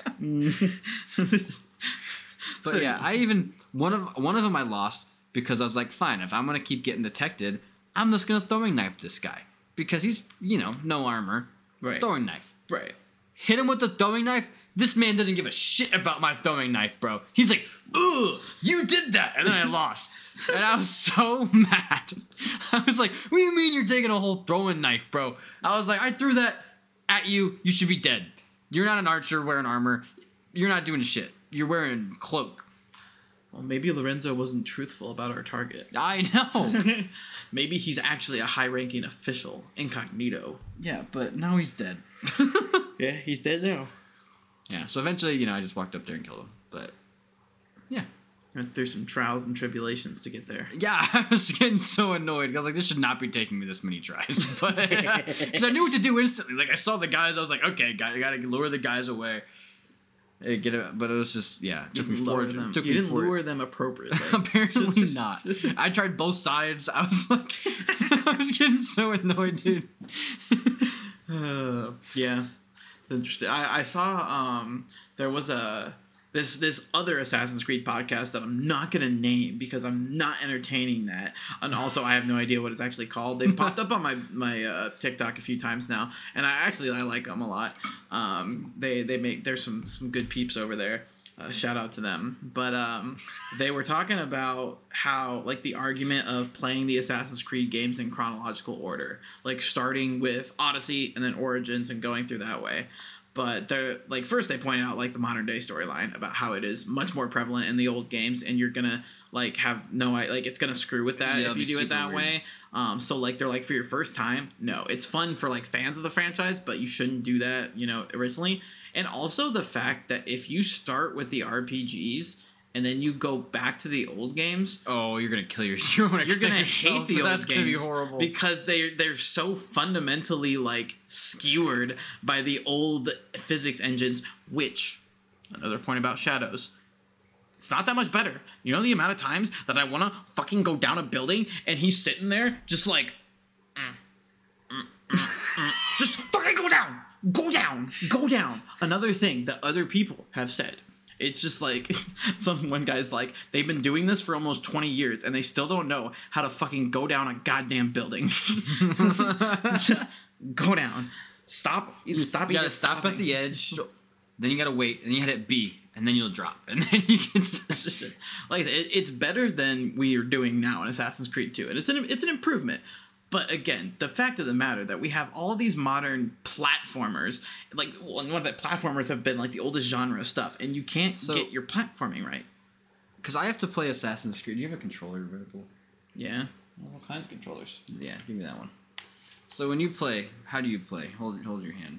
But So, yeah, I even one of one of them I lost because I was like, fine, if I'm gonna keep getting detected, I'm just gonna throwing knife this guy because he's, you know, no armor. Right. Throwing knife. Right. Hit him with the throwing knife. This man doesn't give a shit about my throwing knife, bro. He's like, ugh, you did that. And then I lost. And I was so mad. I was like, what do you mean you're taking a whole throwing knife, bro? I was like, I threw that at you. You should be dead. You're not an archer wearing armor. You're not doing shit. You're wearing cloak. Well, maybe Lorenzo wasn't truthful about our target. I know. Maybe he's actually a high-ranking official, incognito. Yeah, but now he's dead. Yeah, he's dead now. Yeah, so eventually, you know, I just walked up there and killed him. But, yeah. Went through some trials and tribulations to get there. Yeah, I was getting so annoyed. I was like, this should not be taking me this many tries. But because I knew what to do instantly. Like, I saw the guys. I was like, okay, I got to lure the guys away. Hey, get it, but it was just, yeah. It took me four. Them. Took you me didn't four. lure them appropriately. Apparently not. I tried both sides. I was like, I was getting so annoyed, dude. uh, yeah, it's interesting. I, I saw um there was a this this other Assassin's Creed podcast that I'm not gonna name because I'm not entertaining that, and also I have no idea what it's actually called. They've popped up on my my uh, TikTok a few times now, and I actually I like them a lot. Um, they they make there's some some good peeps over there. Uh, shout out to them. But um, they were talking about how, like, the argument of playing the Assassin's Creed games in chronological order, like starting with Odyssey and then Origins and going through that way. But they're like, first they pointed out like the modern day storyline about how it is much more prevalent in the old games, and you're gonna like have no like it's gonna screw with that Yeah, if you it'll do be it that super weird. way. Um, so like they're like, for your first time, no, it's fun for like fans of the franchise, but you shouldn't do that, you know, originally. And also the fact that if you start with the R P Gs and then you go back to the old games, Oh, you're gonna kill your. You're gonna, you're gonna yourself. hate the old That's games gonna be horrible because they they're so fundamentally like skewered by the old physics engines. Which, another point about Shadows, it's not that much better. You know the amount of times that I want to fucking go down a building and he's sitting there just like, mm, mm, mm, mm. Just fucking go down, go down, go down. Another thing that other people have said. It's just like, some one guy's like, they've been doing this for almost twenty years and they still don't know how to fucking go down a goddamn building. Just go down. Stop. Stop. You gotta stop flopping. at the edge, then you gotta wait, and you hit it B, and then you'll drop, and then you can. It's just, like I said, it, it's better than we are doing now in Assassin's Creed two, and it's an it's an improvement. But again, the fact of the matter that we have all these modern platformers, like one of the platformers have been like the oldest genre of stuff, and you can't So- get your platforming right. Because I have to play Assassin's Creed. Do you have a controller available? Yeah, all kinds of controllers. Yeah, give me that one. So when you play, how do you play? Hold hold your hand.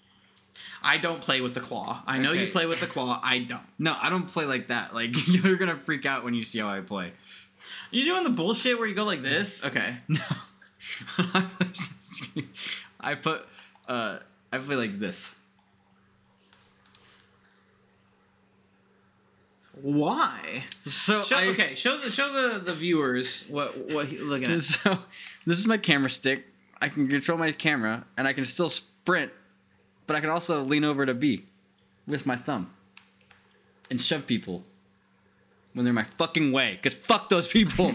I don't play with the claw. I know you Okay. play with the claw. I don't. No, I don't play like that. Like, you're gonna freak out when you see how I play. You doing the bullshit where you go like this? Okay. No. I play Assassin's Creed. I put, uh, I play like this. Why? So Show, I, okay, show the show the, the viewers what what he, looking at. So this is my camera stick. I can control my camera, and I can still sprint, but I can also lean over to B. with my thumb and shove people when they're my fucking way. Because fuck those people.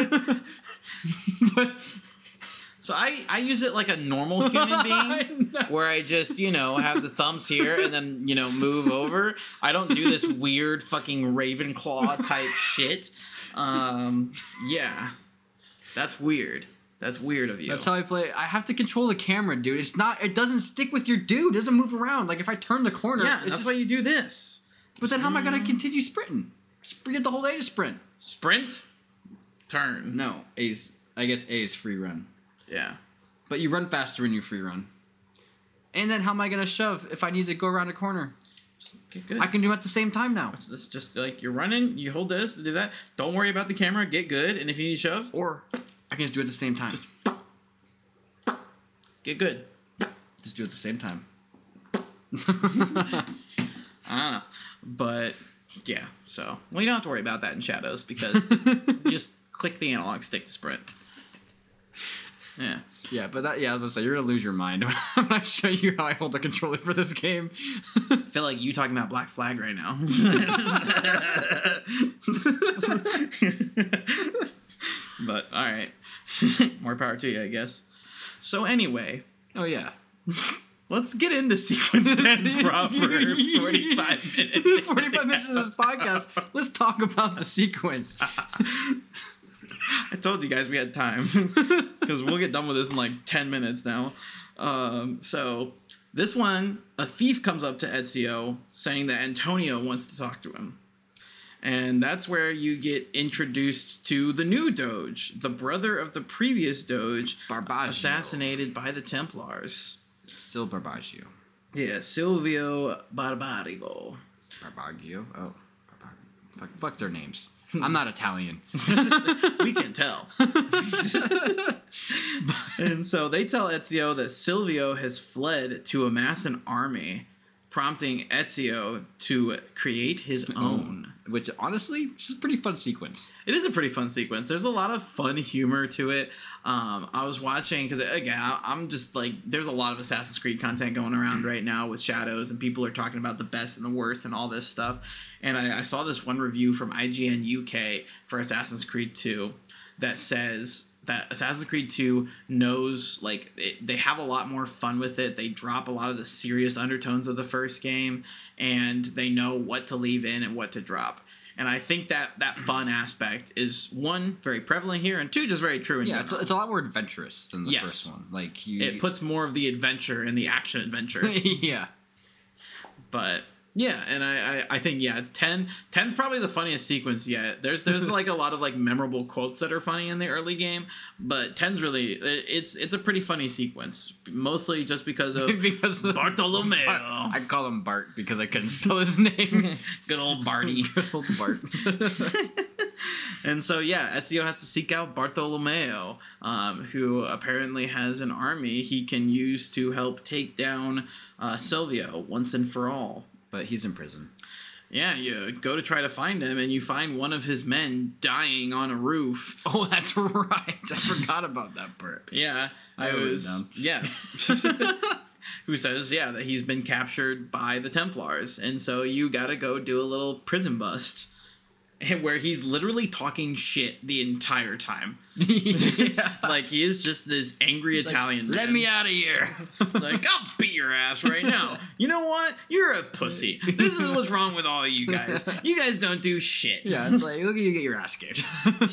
But, so I, I use it like a normal human being, where I just, you know, have the thumbs here and then, you know, move over. I don't do this weird fucking Ravenclaw type shit. Um, yeah. That's weird. That's weird of you. That's how I play. I have to control the camera, dude. It's not. It doesn't stick with your dude. It doesn't move around. Like if I turn the corner. Yeah, it's that's just, why you do this. But then how am I gonna continue sprinting? Sprint the whole day to sprint. Sprint. Turn. No, A's. I guess A is free run. Yeah. But you run faster when you free run. And then how am I gonna shove if I need to go around a corner? Just get good. I can do it at the same time now. It's this just like you're running. You hold this, do that. Don't worry about the camera. Get good, and if you need to shove, Or I can just do it at the same time. Just get good. Just do it at the same time. I don't know, but yeah. So well, you don't have to worry about that in Shadows because you just click the analog stick to sprint. Yeah. Yeah, but that yeah, I was gonna say you're gonna lose your mind when I show you how I hold the controller for this game. I feel like you talking about Black Flag right now. But all right, more power to you, I guess. So anyway, Oh yeah. let's get into sequence ten proper. Forty-five minutes. Forty-five minutes of this podcast. Let's talk about the sequence. I told you guys we had time because we'll get done with this in like ten minutes now. Um, so this one, a thief comes up to Ezio saying that Antonio wants to talk to him. And that's where you get introduced to the new Doge, the brother of the previous Doge, Barbaggio. assassinated by the Templars. Still Barbaggio. Yeah, Silvio Barbaggio. Barbaggio? Oh. Barbaggio. Fuck, fuck their names. I'm not Italian. We can tell. And so they tell Ezio that Silvio has fled to amass an army, prompting Ezio to create his own. Which, honestly, this is a pretty fun sequence. It is a pretty fun sequence. There's a lot of fun humor to it. Um, I was watching, because again, I, I'm just like, there's a lot of Assassin's Creed content going around right now with Shadows, and people are talking about the best and the worst and all this stuff. And I, I saw this one review from I G N U K for Assassin's Creed two that says that Assassin's Creed two knows, like, it, they have a lot more fun with it. They drop a lot of the serious undertones of the first game, and they know what to leave in and what to drop. And I think that that fun aspect is, one, very prevalent here, and two, just very true in Yeah, general. it's, it's a lot more adventurous than the Yes. first one. Like you, It puts more of the adventure and the action adventure. yeah. But yeah, and I, I, I think yeah, ten ten's probably the funniest sequence yet. There's there's like a lot of like memorable quotes that are funny in the early game, but ten's really it's it's a pretty funny sequence, mostly just because of because of Bartolomeo. I call him Bart because I couldn't spell his name. Good old Barty. Good old Bart. And so yeah, Ezio has to seek out Bartolomeo, um, who apparently has an army he can use to help take down uh, Silvio once and for all. But he's in prison. Yeah, you go to try to find him, and you find one of his men dying on a roof. Oh, that's right. I forgot about that part. Yeah, I it wrote it was. down. Yeah. Who says, yeah, that he's been captured by the Templars, and so you gotta go do a little prison bust. Where he's literally talking shit the entire time. Yeah. Like, he is just this angry He's Italian like, man. let me out of here. Like, I'll beat your ass right now. You know what? You're a pussy. This is what's wrong with all of you guys. You guys don't do shit. Yeah, it's like, look at you get your ass kicked.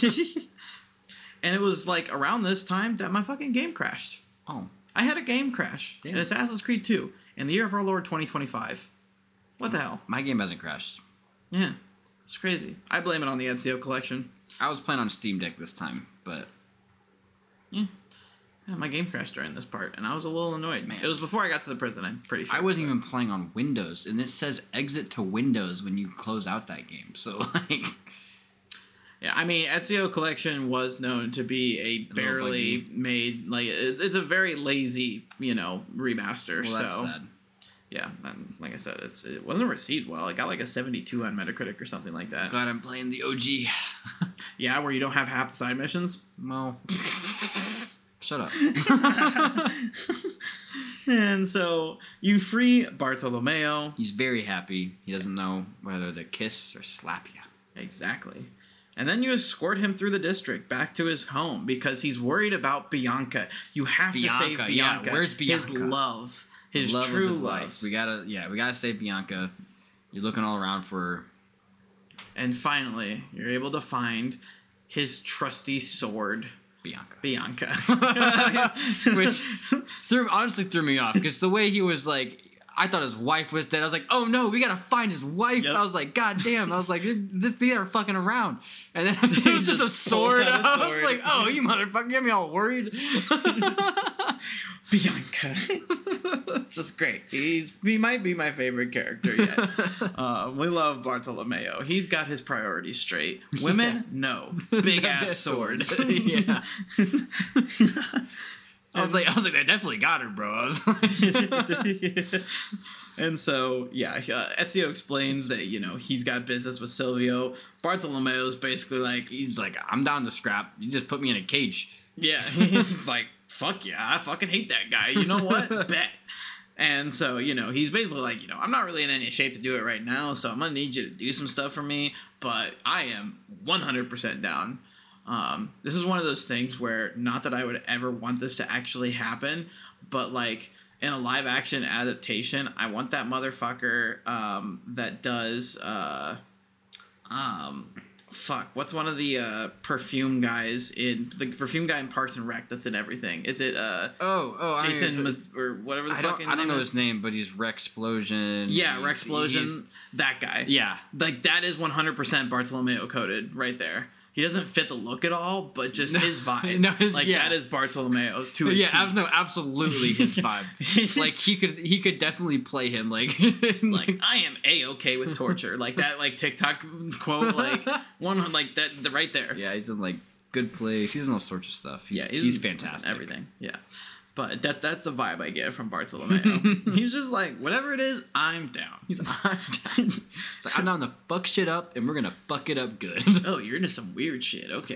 And it was, like, around this time that my fucking game crashed. Oh. I had a game crash Damn. in Assassin's Creed two in the year of our Lord twenty twenty-five. What the hell? My game hasn't crashed. Yeah. It's crazy. I blame it on the Ezio collection. I was playing on Steam Deck this time, but... Yeah. Yeah, my game crashed during this part, and I was a little annoyed. Man. It was before I got to the prison, I'm pretty sure. I wasn't even playing on Windows, and it says exit to Windows when you close out that game. So, like... Yeah, I mean, Ezio Collection was known to be a little barely buggy. made, like, it's, it's a very lazy, you know, remaster. Well, that's so, sad. yeah, and like I said, it's it wasn't received well. It got like a seventy-two on Metacritic or something like that. Glad I'm playing the O G. Yeah, where you don't have half the side missions. Well... Shut up. And so you free Bartolomeo. He's very happy. He doesn't know whether to kiss or slap you. Exactly. And then you escort him through the district back to his home because he's worried about Bianca. You have Bianca, to save Bianca. Yeah, where's Bianca? His love. His love true of his love. life. We gotta, yeah, we gotta save Bianca. You're looking all around for her. And finally, you're able to find his trusty sword, Bianca. Bianca. Which threw, honestly threw me off because the way he was like, I thought his wife was dead. I was like, oh no, we gotta find his wife. Yep. I was like, god damn. I was like, this, they are fucking around. And then it was just a sword. out a I was sword. like, oh, you motherfucker, get me all worried. Bianca. It's just great. He's he might be my favorite character yet. Uh, we love Bartolomeo. He's got his priorities straight. Women, no. Big ass swords. Yeah. I was like, I was like, they definitely got her, bro. I was like, And so, yeah, uh, Ezio explains that, you know, he's got business with Silvio. Bartolomeo's basically like, he's like, I'm down to scrap. You just put me in a cage. yeah, he's like, fuck yeah, I fucking hate that guy. You know what? Bet. And so, you know, he's basically like, you know, I'm not really in any shape to do it right now, so I'm going to need you to do some stuff for me, but I am one hundred percent down. Um, this is one of those things where, not that I would ever want this to actually happen, but like in a live action adaptation, I want that motherfucker um, that does, uh, um, fuck, what's one of the uh, perfume guys in, the perfume guy in Parks and Rec that's in everything? Is it uh, Oh, oh, I Jason don't, Maz- or whatever the I fucking don't, I don't name know is? his name, but he's Rexplosion. Yeah, He's- Rexplosion, he's- that guy. Yeah. Like, that is one hundred percent Bartolomeo coded right there. He doesn't fit the look at all, but just his vibe. No, his- like, yeah. that is Bartolomeo to a Yeah, T. ab- no, absolutely his vibe. Like he could, he could definitely play him. Like, It's like, I am a-okay with torture. Like, that, like, TikTok quote, like, one, like, that, the, right there. yeah, he's in like good place. He's in all sorts of stuff. He's, Yeah, he's, fantastic. Everything, yeah. But that that's the vibe I get from Bartolomeo. He's just like, whatever it is, I'm down. He's I'm down. It's like, I'm down to fuck shit up, and we're gonna fuck it up good. Oh, you're into some weird shit. Okay.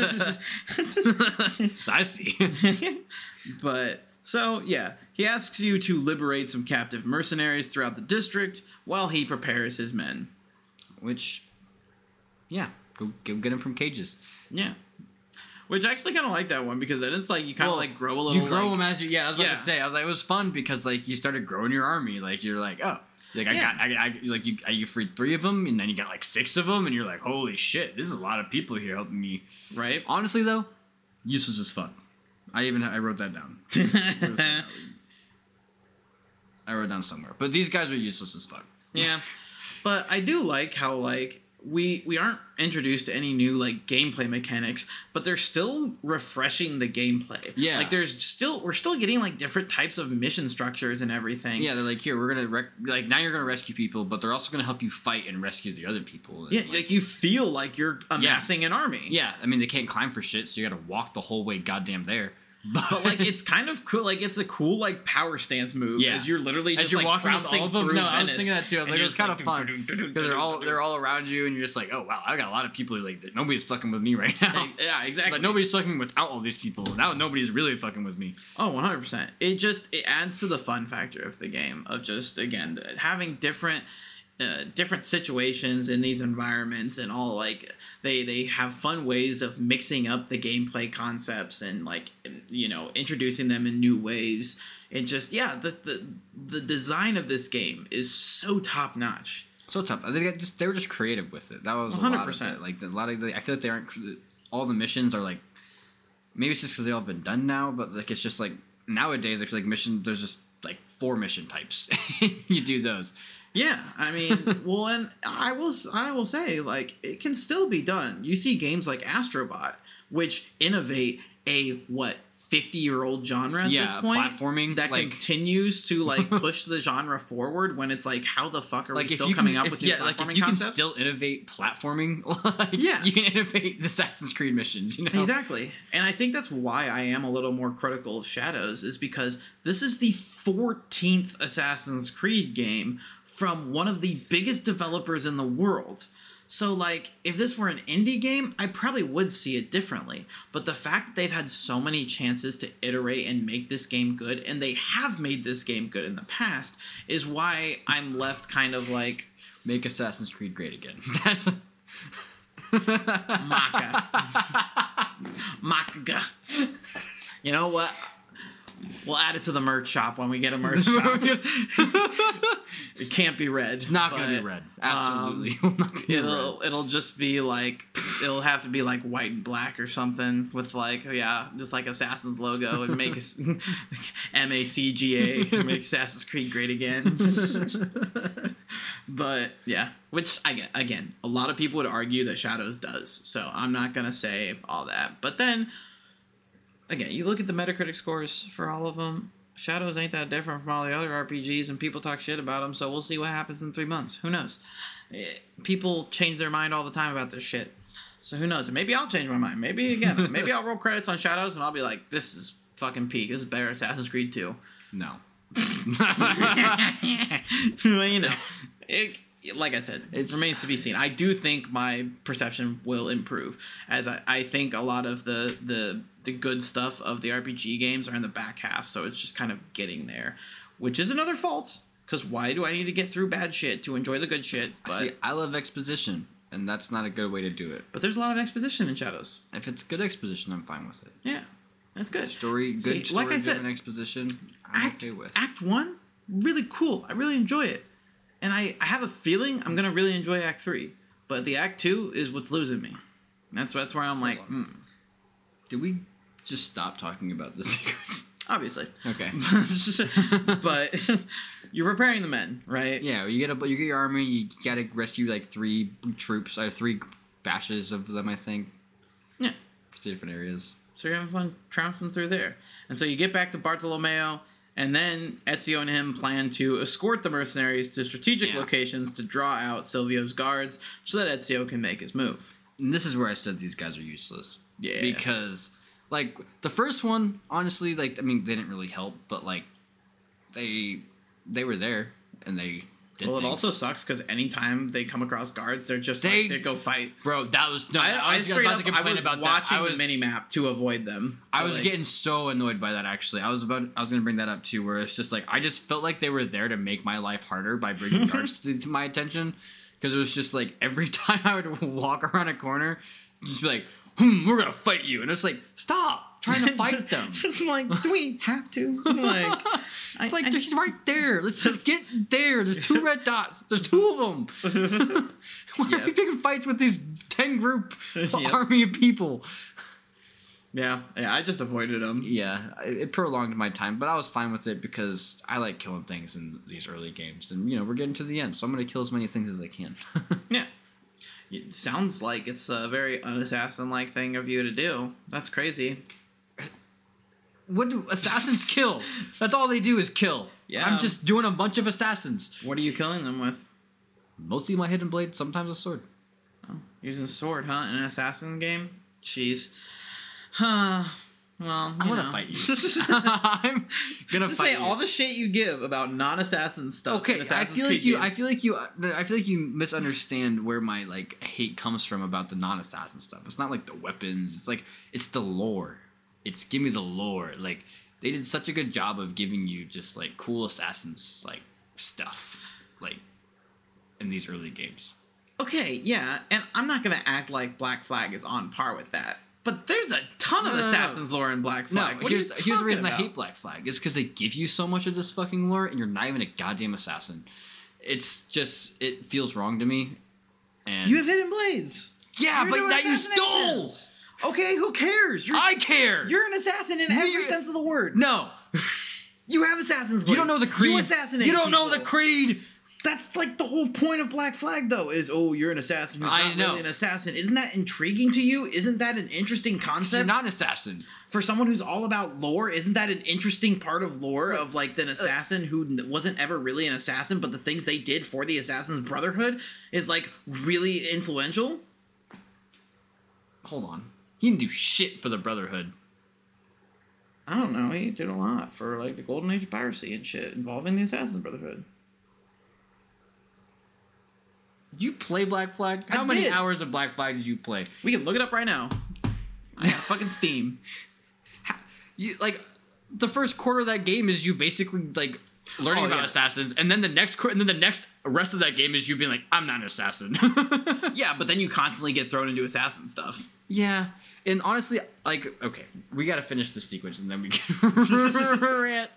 I see. But so yeah, he asks you to liberate some captive mercenaries throughout the district while he prepares his men. Which, yeah, go, go get him from cages. Yeah. Which I actually kind of like that one because then it's like you kind of Well, like grow a little. You grow like, them as you. Yeah, I was about Yeah. to say. I was like, it was fun because like you started growing your army. Like you're like, oh, like I Yeah. got, I, I like you, you freed three of them, and then you got like six of them, and you're like, holy shit, this is a lot of people here helping me. right. Honestly, though, useless as fuck. I even I wrote that down. I wrote down somewhere, but these guys are useless as fuck. Yeah, but I do like how like we we aren't introduced to any new like gameplay mechanics, but they're still refreshing the gameplay. Yeah. like there's still we're still getting like different types of mission structures and everything. Yeah, they're like, here, we're gonna rec- like now you're gonna rescue people, but they're also gonna help you fight and rescue the other people. And, yeah, like, like you feel like you're amassing an army. yeah. I mean, they can't climb for shit, so you gotta walk the whole way, goddamn there. But like it's kind of cool. Like it's a cool like power stance move. Yeah. as you're literally As just you're like walking with trouncing all of them, through no, I was Venice, thinking that too. I was and like, it you're was just kind of fun dun-dun-dun-dun-dun-dun-dun-dun. because they're all they're all around you, and you're just like, oh wow, I got a lot of people like nobody's fucking with me right now. Yeah, exactly. Like nobody's fucking without all these people. Now nobody's really fucking with me. Oh, one hundred percent. It just it adds to the fun factor of the game of just again having different uh, different situations in these environments and all like they they have fun ways of mixing up the gameplay concepts and like you know introducing them in new ways and just yeah the the, the design of this game is so top notch. So tough. They got just they were just creative with it. That was a one hundred lot of percent. it. Like a lot of the, I feel like they aren't all the missions are like maybe it's just because they all been done now, but like it's just like nowadays I feel like mission there's just like four mission types. You do those. Yeah, I mean, well, and I will, I will say, like, it can still be done. You see games like Astrobot, which innovate a what fifty-year-old genre at Yeah, this point, platforming, that like- continues to like push the genre forward. When it's like, how the fuck are Like we if still you coming can, up if, with new yeah, platforming like if you concepts? can still innovate platforming, like Yeah. you can innovate the Assassin's Creed missions. You know Exactly. And I think that's why I am a little more critical of Shadows, is because this is the fourteenth Assassin's Creed game from one of the biggest developers in the world. So, like, if this were an indie game, I probably would see it differently. But the fact that they've had so many chances to iterate and make this game good, and they have made this game good in the past, is why I'm left kind of like... Make Assassin's Creed great again. That's... Maka. Maka. You know what? We'll add it to the merch shop when we get a merch shop. It can't be red. It's not but, gonna be red. Absolutely. Um, not be it'll red. it'll just be like it'll have to be like white and black or something with like yeah, just like Assassin's logo and make us M A C G A make Assassin's Creed great again. But yeah, which I get again, a lot of people would argue that Shadows does. So I'm not gonna say all that. But then again, you look at the Metacritic scores for all of them. Shadows ain't that different from all the other R P Gs, and people talk shit about them, so we'll see what happens in three months. Who knows? People change their mind all the time about this shit. So who knows? Maybe I'll change my mind. Maybe, again, maybe I'll roll credits on Shadows, and I'll be like, this is fucking peak. This is better Assassin's Creed two. No. Well, you know, it, like I said, It's- it remains to be seen. I do think my perception will improve, as I, I think a lot of the, the the good stuff of the R P G games are in the back half, so it's just kind of getting there, which is another fault, because why do I need to get through bad shit to enjoy the good shit? But See, I love exposition, and that's not a good way to do it. but there's a lot of exposition in Shadows. If it's good exposition, I'm fine with it. Yeah, that's good. Story, good See, story like I said, driven exposition, I'm Act, okay with. Act one, really cool. I really enjoy it. And I, I have a feeling I'm going to really enjoy Act three. But the Act two is what's losing me. That's that's where I'm like, hmm. Did we just stop talking about the secrets? Obviously. Okay. But you're preparing the men, right? Yeah, you get a you get your army. You gotta rescue like three troops or three bashes of them, I think. Yeah. For three different areas. So you're having fun trouncing through there. And so you get back to Bartolomeo, and then Ezio and him plan to escort the mercenaries to strategic Yeah. locations to draw out Silvio's guards so that Ezio can make his move. And this is where I said these guys are useless. Yeah. Because like the first one, honestly, like I mean, they didn't really help, but like they they were there and they did Well, it things. also sucks because anytime they come across guards, they're just They- like, they go fight. Bro, that was no. I, I, I, was straight about up, to I complain was about watching that. I was, the mini map to avoid them. I So, was like, getting so annoyed by that. Actually, I was about. I was gonna bring that up too, where it's just like I just felt like they were there to make my life harder by bringing guards to, to my attention, because it was just like every time I would walk around a corner, just be like, "Hmm, we're gonna fight you," and it's like, stop trying to fight them. It's like, do we have to? Like, It's like I, he's right there. Let's just get there. There's two red dots. There's two of them. Why are Yeah. we picking fights with these ten group Yep. army of people? yeah, yeah, I just avoided them. Yeah, it it prolonged my time, but I was fine with it because I like killing things in these early games, and you know we're getting to the end, so I'm gonna kill as many things as I can. Yeah. It sounds like it's a very unassassin-like thing of you to do. That's crazy. What do assassins kill? That's all they do is kill. Yeah. I'm just doing a bunch of assassins. What are you killing them with? Mostly my hidden blade, sometimes a sword. Oh, using a sword, huh? In an assassin game? Jeez. Huh. Well, I'm you gonna know. fight you. I'm gonna Just fight say you. all the shit you give about non-assassin stuff. Okay, in I Assassin's feel like Creed you. I games. feel like you. I feel like you misunderstand where my like hate comes from about the non-assassin stuff. It's not like the weapons. It's like it's the lore. It's give me the lore. Like they did such a good job of giving you just like cool assassins like stuff, like in these early games. Okay, yeah, and I'm not gonna act like Black Flag is on par with that. But there's a ton of No, no, no. Assassin's lore in Black No, Flag. What here's are you here's the reason talking I hate about? Black Flag is because they give you so much of this fucking lore and you're not even a goddamn assassin. It's just it feels wrong to me. And You have hidden blades. yeah, You're but doing that you stole. assassinations. Okay, who cares? You're, I care. You're an assassin in every You- sense of the word. no. You have assassin's blades. You don't know the creed. You assassinate You don't know the people. creed. That's like the whole point of Black Flag, though, is, oh, you're an assassin who's I not know. really an assassin. Isn't that intriguing to you? Isn't that an interesting You're concept? not an assassin. For someone who's all about lore, isn't that an interesting part of lore of, like, an assassin who n- wasn't ever really an assassin, but the things they did for the Assassin's Brotherhood is, like, really influential? Hold on. He didn't do shit for the Brotherhood. I don't know. He did a lot for, like, the Golden Age of piracy and shit involving the Assassin's Brotherhood. Did you play Black Flag? How I many did. hours of Black Flag did you play? We can look it up right now. I got fucking Steam. You like the first quarter of that game is you basically like learning Oh, about yeah. assassins, and then the next qu- and then the next rest of that game is you being like, I'm not an assassin. Yeah, but then you constantly get thrown into assassin stuff. Yeah, and honestly, like, okay, we gotta finish this sequence and then we can rant.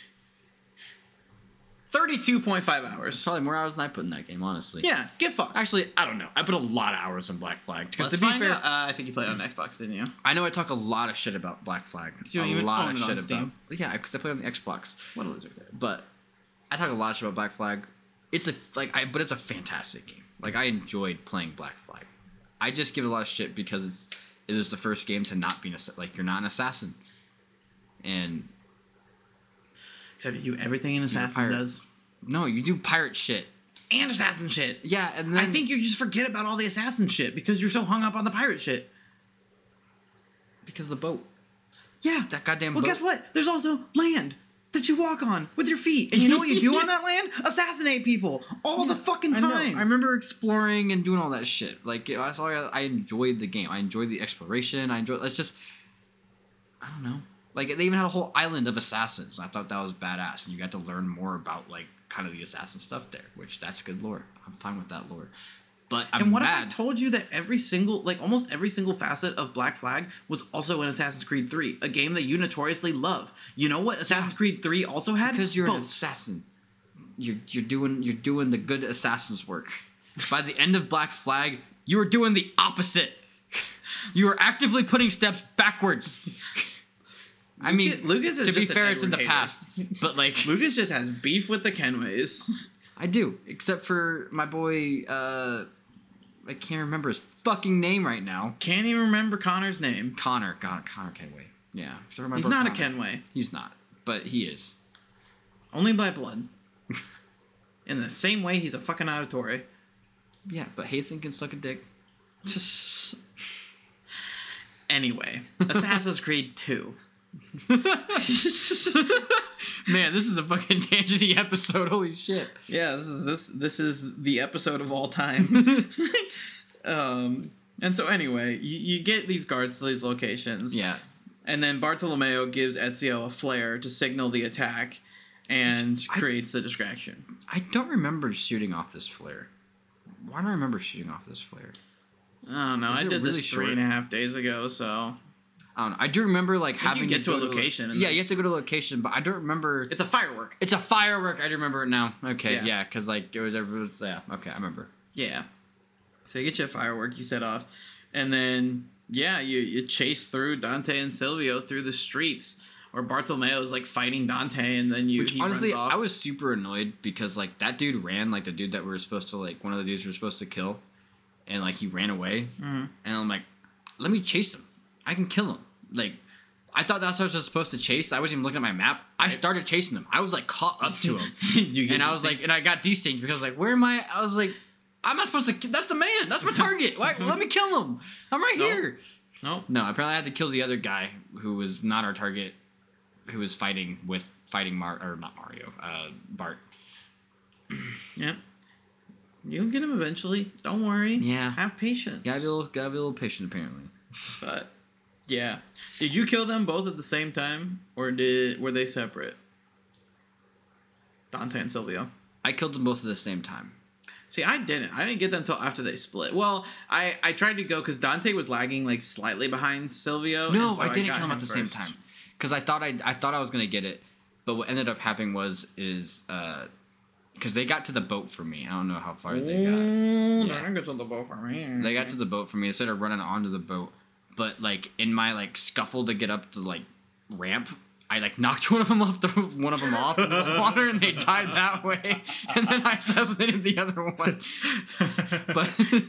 thirty-two point five hours. Probably more hours than I put in that game, honestly. Yeah, get fucked. Actually, I don't know. I put a lot of hours on Black Flag. Because Let's to be find fair, out. Uh, I think you played it on Xbox, didn't you? I know I talk a lot of shit about Black Flag. You don't a even lot own of it on shit about. Steam. Yeah, because I play on the Xbox. What a lizard. But I talk a lot of shit about Black Flag. It's a like I, but it's a fantastic game. Like I enjoyed playing Black Flag. I just give it a lot of shit because it's it was the first game to not be an ass- like you're not an assassin, and Except you do everything an assassin pirate. does. no, you do pirate shit. And assassin shit. Yeah, and then I think you just forget about all the assassin shit because you're so hung up on the pirate shit. because the boat, Yeah. that goddamn Well, boat. guess what? There's also land that you walk on with your feet. And you know what you do on that land? Assassinate people all the fucking I know. time. I remember exploring and doing all that shit. Like I saw, I enjoyed the game. I enjoyed the exploration. I enjoyed. It's just, I don't know. Like they even had a whole island of assassins. I thought that was badass, and you got to learn more about like kind of the assassin stuff there, which that's good lore. I'm fine with that lore. But I'm and what mad. if I told you that every single, like almost every single facet of Black Flag was also in Assassin's Creed three, a game that you notoriously love. You know what Assassin's Creed three also had? Because you're an Boats. assassin. You're you're doing you're doing the good assassin's work. By the end of Black Flag, you were doing the opposite. You were actively putting steps backwards. I mean, Lucas- Lucas is to be just an fair, it's in the Edward hater. past, but like Lucas just has beef with the Kenways. I do, except for my boy. uh I can't remember his fucking name right now. Can't even remember Connor's name. Connor, God, Connor Kenway. Yeah, except for my He's bro not a Connor. Kenway. He's not, but he is. Only by blood. In the same way, he's a fucking auditory. Yeah, but Hathan can suck a dick. Anyway, Assassin's Creed two. Man, this is a fucking tangenty episode. Holy shit. Yeah, this is this this is the episode of all time. um, and so anyway, you, you get these guards to these locations. Yeah. And then Bartolomeo gives Ezio a flare to signal the attack and I- creates the distraction. I don't remember shooting off this flare. Why do I remember shooting off this flare? I don't know. Is I it did really this three short? and a half days ago, so I don't know. I do remember like Think you having get to go a location and yeah, then- you have to go to a location, but I don't remember. it's a firework. It's a firework. I do remember it now. Okay, Yeah. yeah, because like it was, it was. Yeah, okay, I remember. Yeah. So you get your firework, you set off, and then yeah, you you chase through Dante and Silvio through the streets, or Bartolomeo's like fighting Dante, and then you Which he honestly, runs off. I was super annoyed because like that dude ran like the dude that we were supposed to like one of the dudes we were supposed to kill, and like he ran away, Mhm. and I'm like, let me chase him. I can kill him. Like, I thought that's what I was supposed to chase. I wasn't even looking at my map. I started chasing him. I was like caught up to him, You get and I was like, and I got desynced because like, where am I? I was like, I'm not supposed to. That's the man. That's my target. Why? Let me kill him. I'm right No. here. no. No, apparently I had to kill the other guy who was not our target, who was fighting with fighting Mar or not Mario, uh, Bart. Yep. You'll get him eventually. Don't worry. Yeah. Have patience. Gotta be a little, gotta be a little patient apparently. But yeah, did you kill them both at the same time, or did were they separate? Dante and Silvio. I killed them both at the same time. See, I didn't. I didn't get them until after they split. Well, I, I tried to go because Dante was lagging like slightly behind Silvio. No, and so I didn't got kill him at the same first. time because I thought I I thought I was gonna get it, but what ended up happening was is uh, because they got to the boat for me. I don't know how far they got. Ooh, Yeah. I got to the boat for me. They got to the boat for me instead of running onto the boat. But like in my like scuffle to get up to like ramp, I like knocked one of them off the one of them off in the water, and they died that way. And then I assassinated the other one. But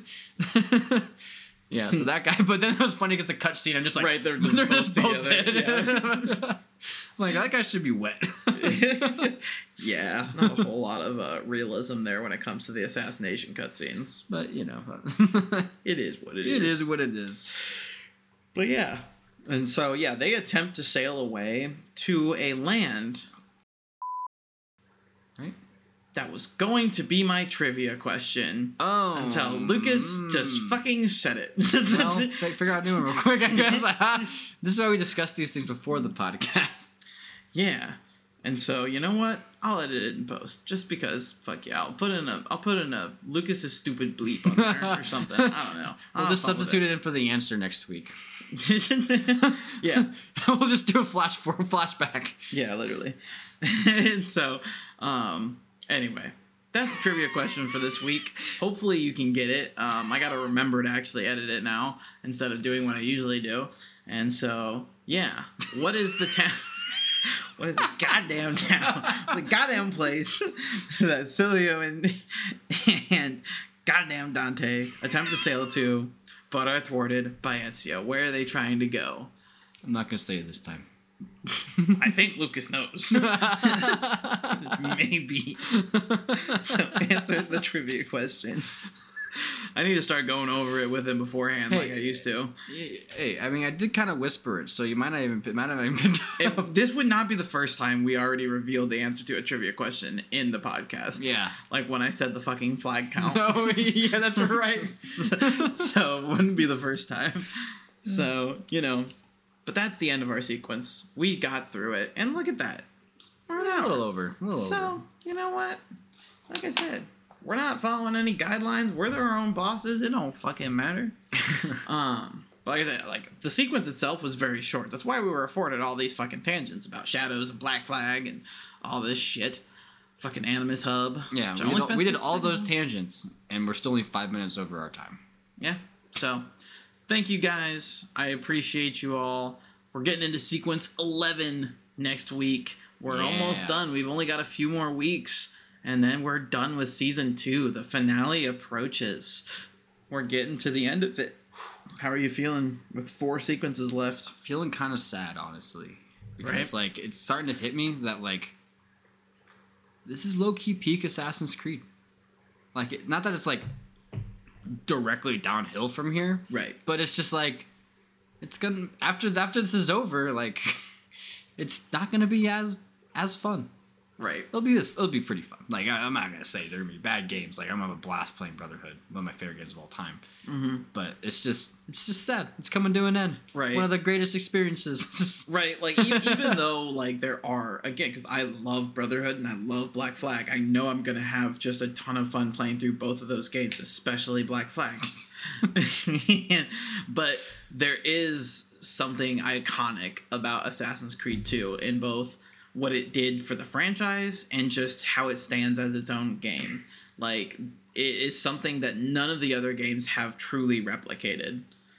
yeah, so that guy. But then it was funny because the cutscene, I'm just like, Right, they're just they're both just both together, dead. yeah. Like that guy should be wet. Yeah, not a whole lot of uh, realism there when it comes to the assassination cutscenes. But you know, It is what it, it is. is what it is. But yeah. And so, yeah, they attempt to sail away to a land. Right? That was going to be my trivia question. Oh. Oh. Until Lucas just fucking said it. Well, figure out a new one real quick, I guess. This is why we discuss these things before the podcast. Yeah. And so, you know what? I'll edit it in post. Just because, fuck yeah. I'll put in a, I'll put in a Lucas's stupid bleep on there or something. I don't know. We'll I'll just substitute it. it in for the answer next week. Yeah. We'll just do a flash for flashback. Yeah, literally. And so, um, anyway, that's the trivia question for this week. Hopefully you can get it. Um, I got to remember to actually edit it now instead of doing what I usually do. And so, yeah. What is the town? What is the goddamn town? The goddamn place that Cilio and and goddamn Dante attempt to sail to, but are thwarted by Ezio. Where are they trying to go? I'm not gonna say it this time. I think Lucas knows. Maybe. So answer the trivia question. I need to start going over it with him beforehand, hey, like I used to. Hey, I mean, I did kind of whisper it, so you might not even might not even been. If, this would not be the first time we already revealed the answer to a trivia question in the podcast. Yeah, like when I said the fucking flag count. Oh, yeah, that's right. so, so it wouldn't be the first time. So you know, but that's the end of our sequence. We got through it, and look at that. We're an a hour. little over. A little so over. You know what? Like I said. We're not following any guidelines. We're our own bosses. It don't fucking matter. um, but like I said, like the sequence itself was very short. That's why we were afforded all these fucking tangents about Shadows and Black Flag and all this shit. Fucking Animus Hub. Yeah, we did, we did all those tangents, and we're still only five minutes over our time. Yeah. So, thank you guys. I appreciate you all. We're getting into sequence eleven next week. We're yeah. almost done. We've only got a few more weeks. And then we're done with season two. The finale approaches. We're getting to the end of it. How are you feeling with four sequences left? Feeling kind of sad, honestly. Because, right? like, it's starting to hit me that, like, this is low-key peak Assassin's Creed. Like, it, not that it's, like, directly downhill from here. Right. But it's just, like, it's gonna... After, after this is over, like, it's not gonna be as as fun. Right. It'll be this. It'll be pretty fun. Like I, I'm not gonna say there are gonna be bad games. Like I'm gonna have a blast playing Brotherhood, one of my favorite games of all time. Mm-hmm. But it's just, it's just sad. It's coming to an end. Right. One of the greatest experiences. Just right. Like even, even though like there are again, because I love Brotherhood and I love Black Flag. I know I'm gonna have just a ton of fun playing through both of those games, especially Black Flag. But there is something iconic about Assassin's Creed two in both what it did for the franchise and just how it stands as its own game. Like, it is something that none of the other games have truly replicated.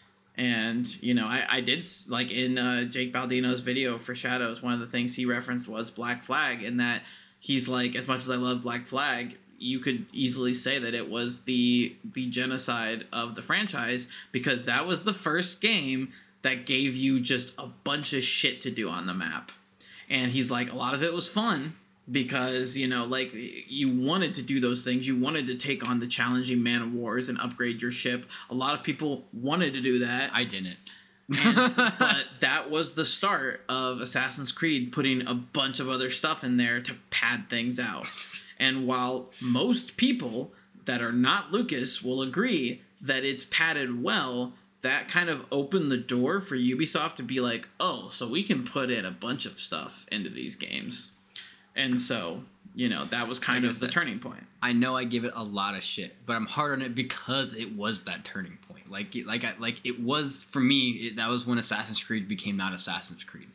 And, you know, I, I did, like, in uh, Jake Baldino's video for Shadows, one of the things he referenced was Black Flag, and that he's like, as much as I love Black Flag, you could easily say that it was the the genocide of the franchise, because that was the first game that gave you just a bunch of shit to do on the map. And he's like, a lot of it was fun because, you know, like, you wanted to do those things. You wanted to take on the challenging man of wars and upgrade your ship. A lot of people wanted to do that. I didn't. And, but that was the start of Assassin's Creed putting a bunch of other stuff in there to pad things out. And while most people that are not Lucas will agree that it's padded well, that kind of opened the door for Ubisoft to be like, oh, so we can put in a bunch of stuff into these games. And so, you know, that was kind like of the said, turning point. I know I give it a lot of shit, but I'm hard on it because it was that turning point. Like, like, I, like it was, for me, it, that was when Assassin's Creed became not Assassin's Creed.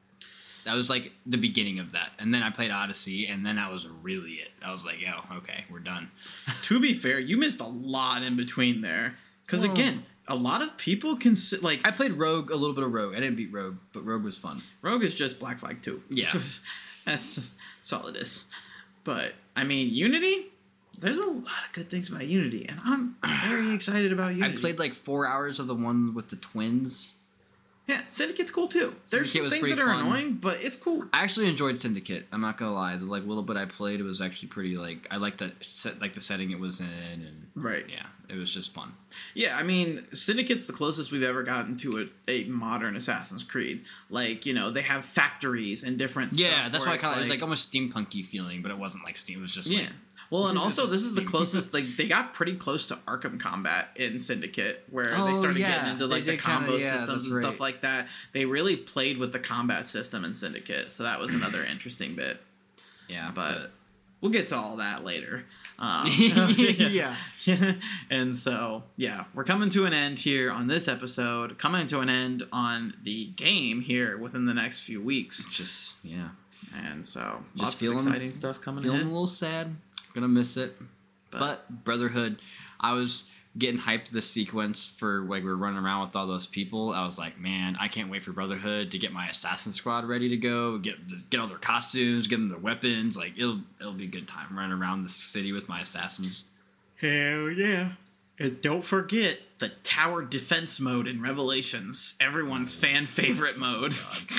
That was like the beginning of that. And then I played Odyssey, and then that was really it. I was like, oh, okay, we're done. To be fair, you missed a lot in between there. Because, well, again, a lot of people can like I played Rogue, a little bit of Rogue. I didn't beat Rogue, but Rogue was fun. Rogue is just Black Flag two. Yeah. That's all it is. But I mean, Unity, there's a lot of good things about Unity, and I'm very excited about Unity. I played like four hours of the one with the twins. Yeah, Syndicate's cool too. There's Syndicate things that are fun. annoying, but it's cool. I actually enjoyed Syndicate. I'm not gonna lie. The like little bit I played, it was actually pretty like I liked the set, like the setting it was in, and right. Yeah, it was just fun. Yeah, I mean, Syndicate's the closest we've ever gotten to a, a modern Assassin's Creed. Like, you know, they have factories and different stuff. Yeah, that's why I call it. Like, it was like almost steampunky feeling, but it wasn't like steam. It was just yeah. like, Well, and also this is the closest. Like they got pretty close to Arkham combat in Syndicate, where Oh, they started yeah. getting into like They the did kinda- combo yeah, systems and that's stuff right. like that. They really played with the combat system in Syndicate, so that was another interesting bit. Yeah, But we'll get to all that later. Um, yeah. and so, yeah, we're coming to an end here on this episode, coming to an end on the game here within the next few weeks. Just yeah, And so, Just lots feeling- of exciting stuff coming feeling a in. little sad. Gonna miss it. But- But, Brotherhood, I was getting hyped this sequence for like we were running around with all those people. I was like, man, I can't wait for Brotherhood to get my assassin squad ready to go, get get all their costumes, get them their weapons. Like it'll it'll be a good time running around the city with my assassins. Hell yeah. And don't forget the tower defense mode in Revelations. Everyone's fan favorite mode.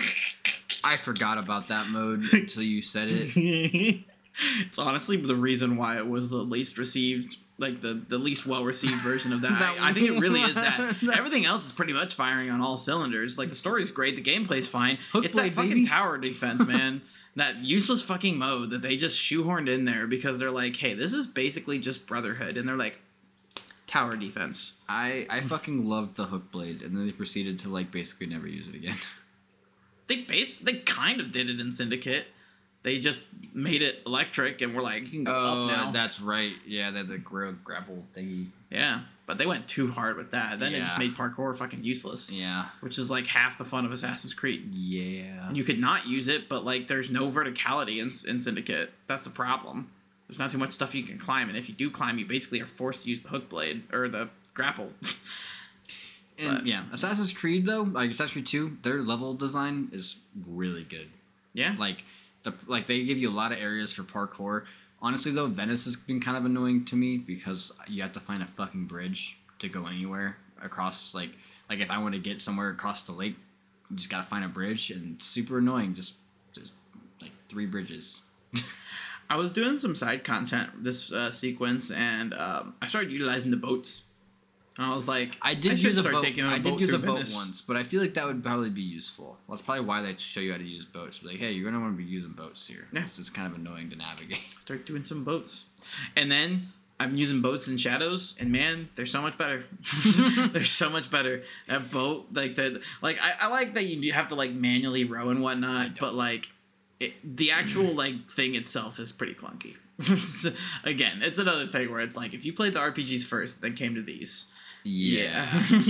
I forgot about that mode until you said it. It's honestly the reason why it was the least received, like the, the least well received version of that. That I, I think it really is that. one. Everything else is pretty much firing on all cylinders. Like the story's great, the gameplay's fine. Hook it's blade, that fucking baby. tower defense, man. That useless fucking mode that they just shoehorned in there because they're like, hey, this is basically just Brotherhood, and they're like, tower defense. I I fucking loved the hook blade, and then they proceeded to like basically never use it again. They base they kind of did it in Syndicate. They just made it electric, and we're like, you can go Oh, up now. that's right. Yeah, that the gra- grapple thingy. Yeah, but they went too hard with that. Then it just Yeah. made parkour fucking useless, Yeah. which is like half the fun of Assassin's Creed. Yeah. And you could not use it, but like there's no verticality in, in Syndicate. That's the problem. There's not too much stuff you can climb, and if you do climb, you basically are forced to use the hook blade or the grapple. And But- yeah, Assassin's Creed though, like Assassin's Creed two, their level design is really good. Yeah, Like the like they give you a lot of areas for parkour. Honestly though, Venice has been kind of annoying to me because you have to find a fucking bridge to go anywhere across. Like like if I want to get somewhere across the lake, you just gotta find a bridge, and it's super annoying. Just just like three bridges. I was doing some side content this uh, sequence, and um, I started utilizing the boats. And I was like, I did should use a start boat. taking a I boat did use through a boat Venice. once, but I feel like that would probably be useful. Well, that's probably why they show you how to use boats. Like, hey, you're gonna want to be using boats here. Yeah. This is kind of annoying to navigate. Start doing some boats, and then I'm using boats in Shadows, and man, they're so much better. They're so much better. That boat, like that, like I, I like that you do have to like manually row and whatnot, but like it, the actual like thing itself is pretty clunky. Again, it's another thing where it's like if you played the R P Gs first, then came to these. Yeah.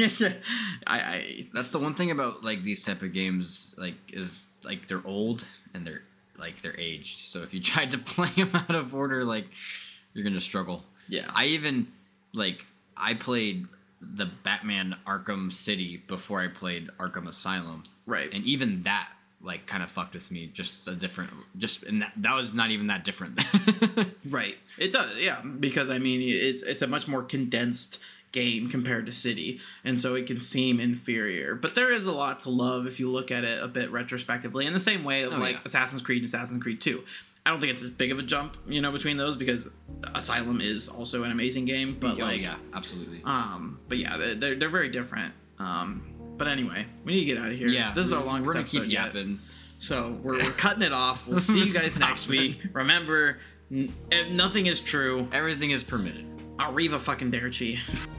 I, I That's the one thing about like these type of games, like is like they're old and they're like they're aged. So if you tried to play them out of order, like you're gonna struggle. Yeah. I even like I played the Batman Arkham City before I played Arkham Asylum, Right. and even that like kind of fucked with me. Just a different, just and that, that was not even that different. Right. It does, yeah, because I mean it's it's a much more condensed game compared to City, and so it can seem inferior. But there is a lot to love if you look at it a bit retrospectively, in the same way of Oh, like yeah. Assassin's Creed and Assassin's Creed two. I don't think it's as big of a jump, you know, between those because Asylum is also an amazing game, but Oh, like yeah, absolutely. um but yeah, they're they're, they're very different. Um but anyway, we need to get out of here. Yeah, This is our we're- longest We're gonna episode keep yet. yapping. So we're, we're cutting it off. We'll see you guys Stop next it. week. Remember, n- nothing is true. Everything is permitted. Arriva fucking Derchi.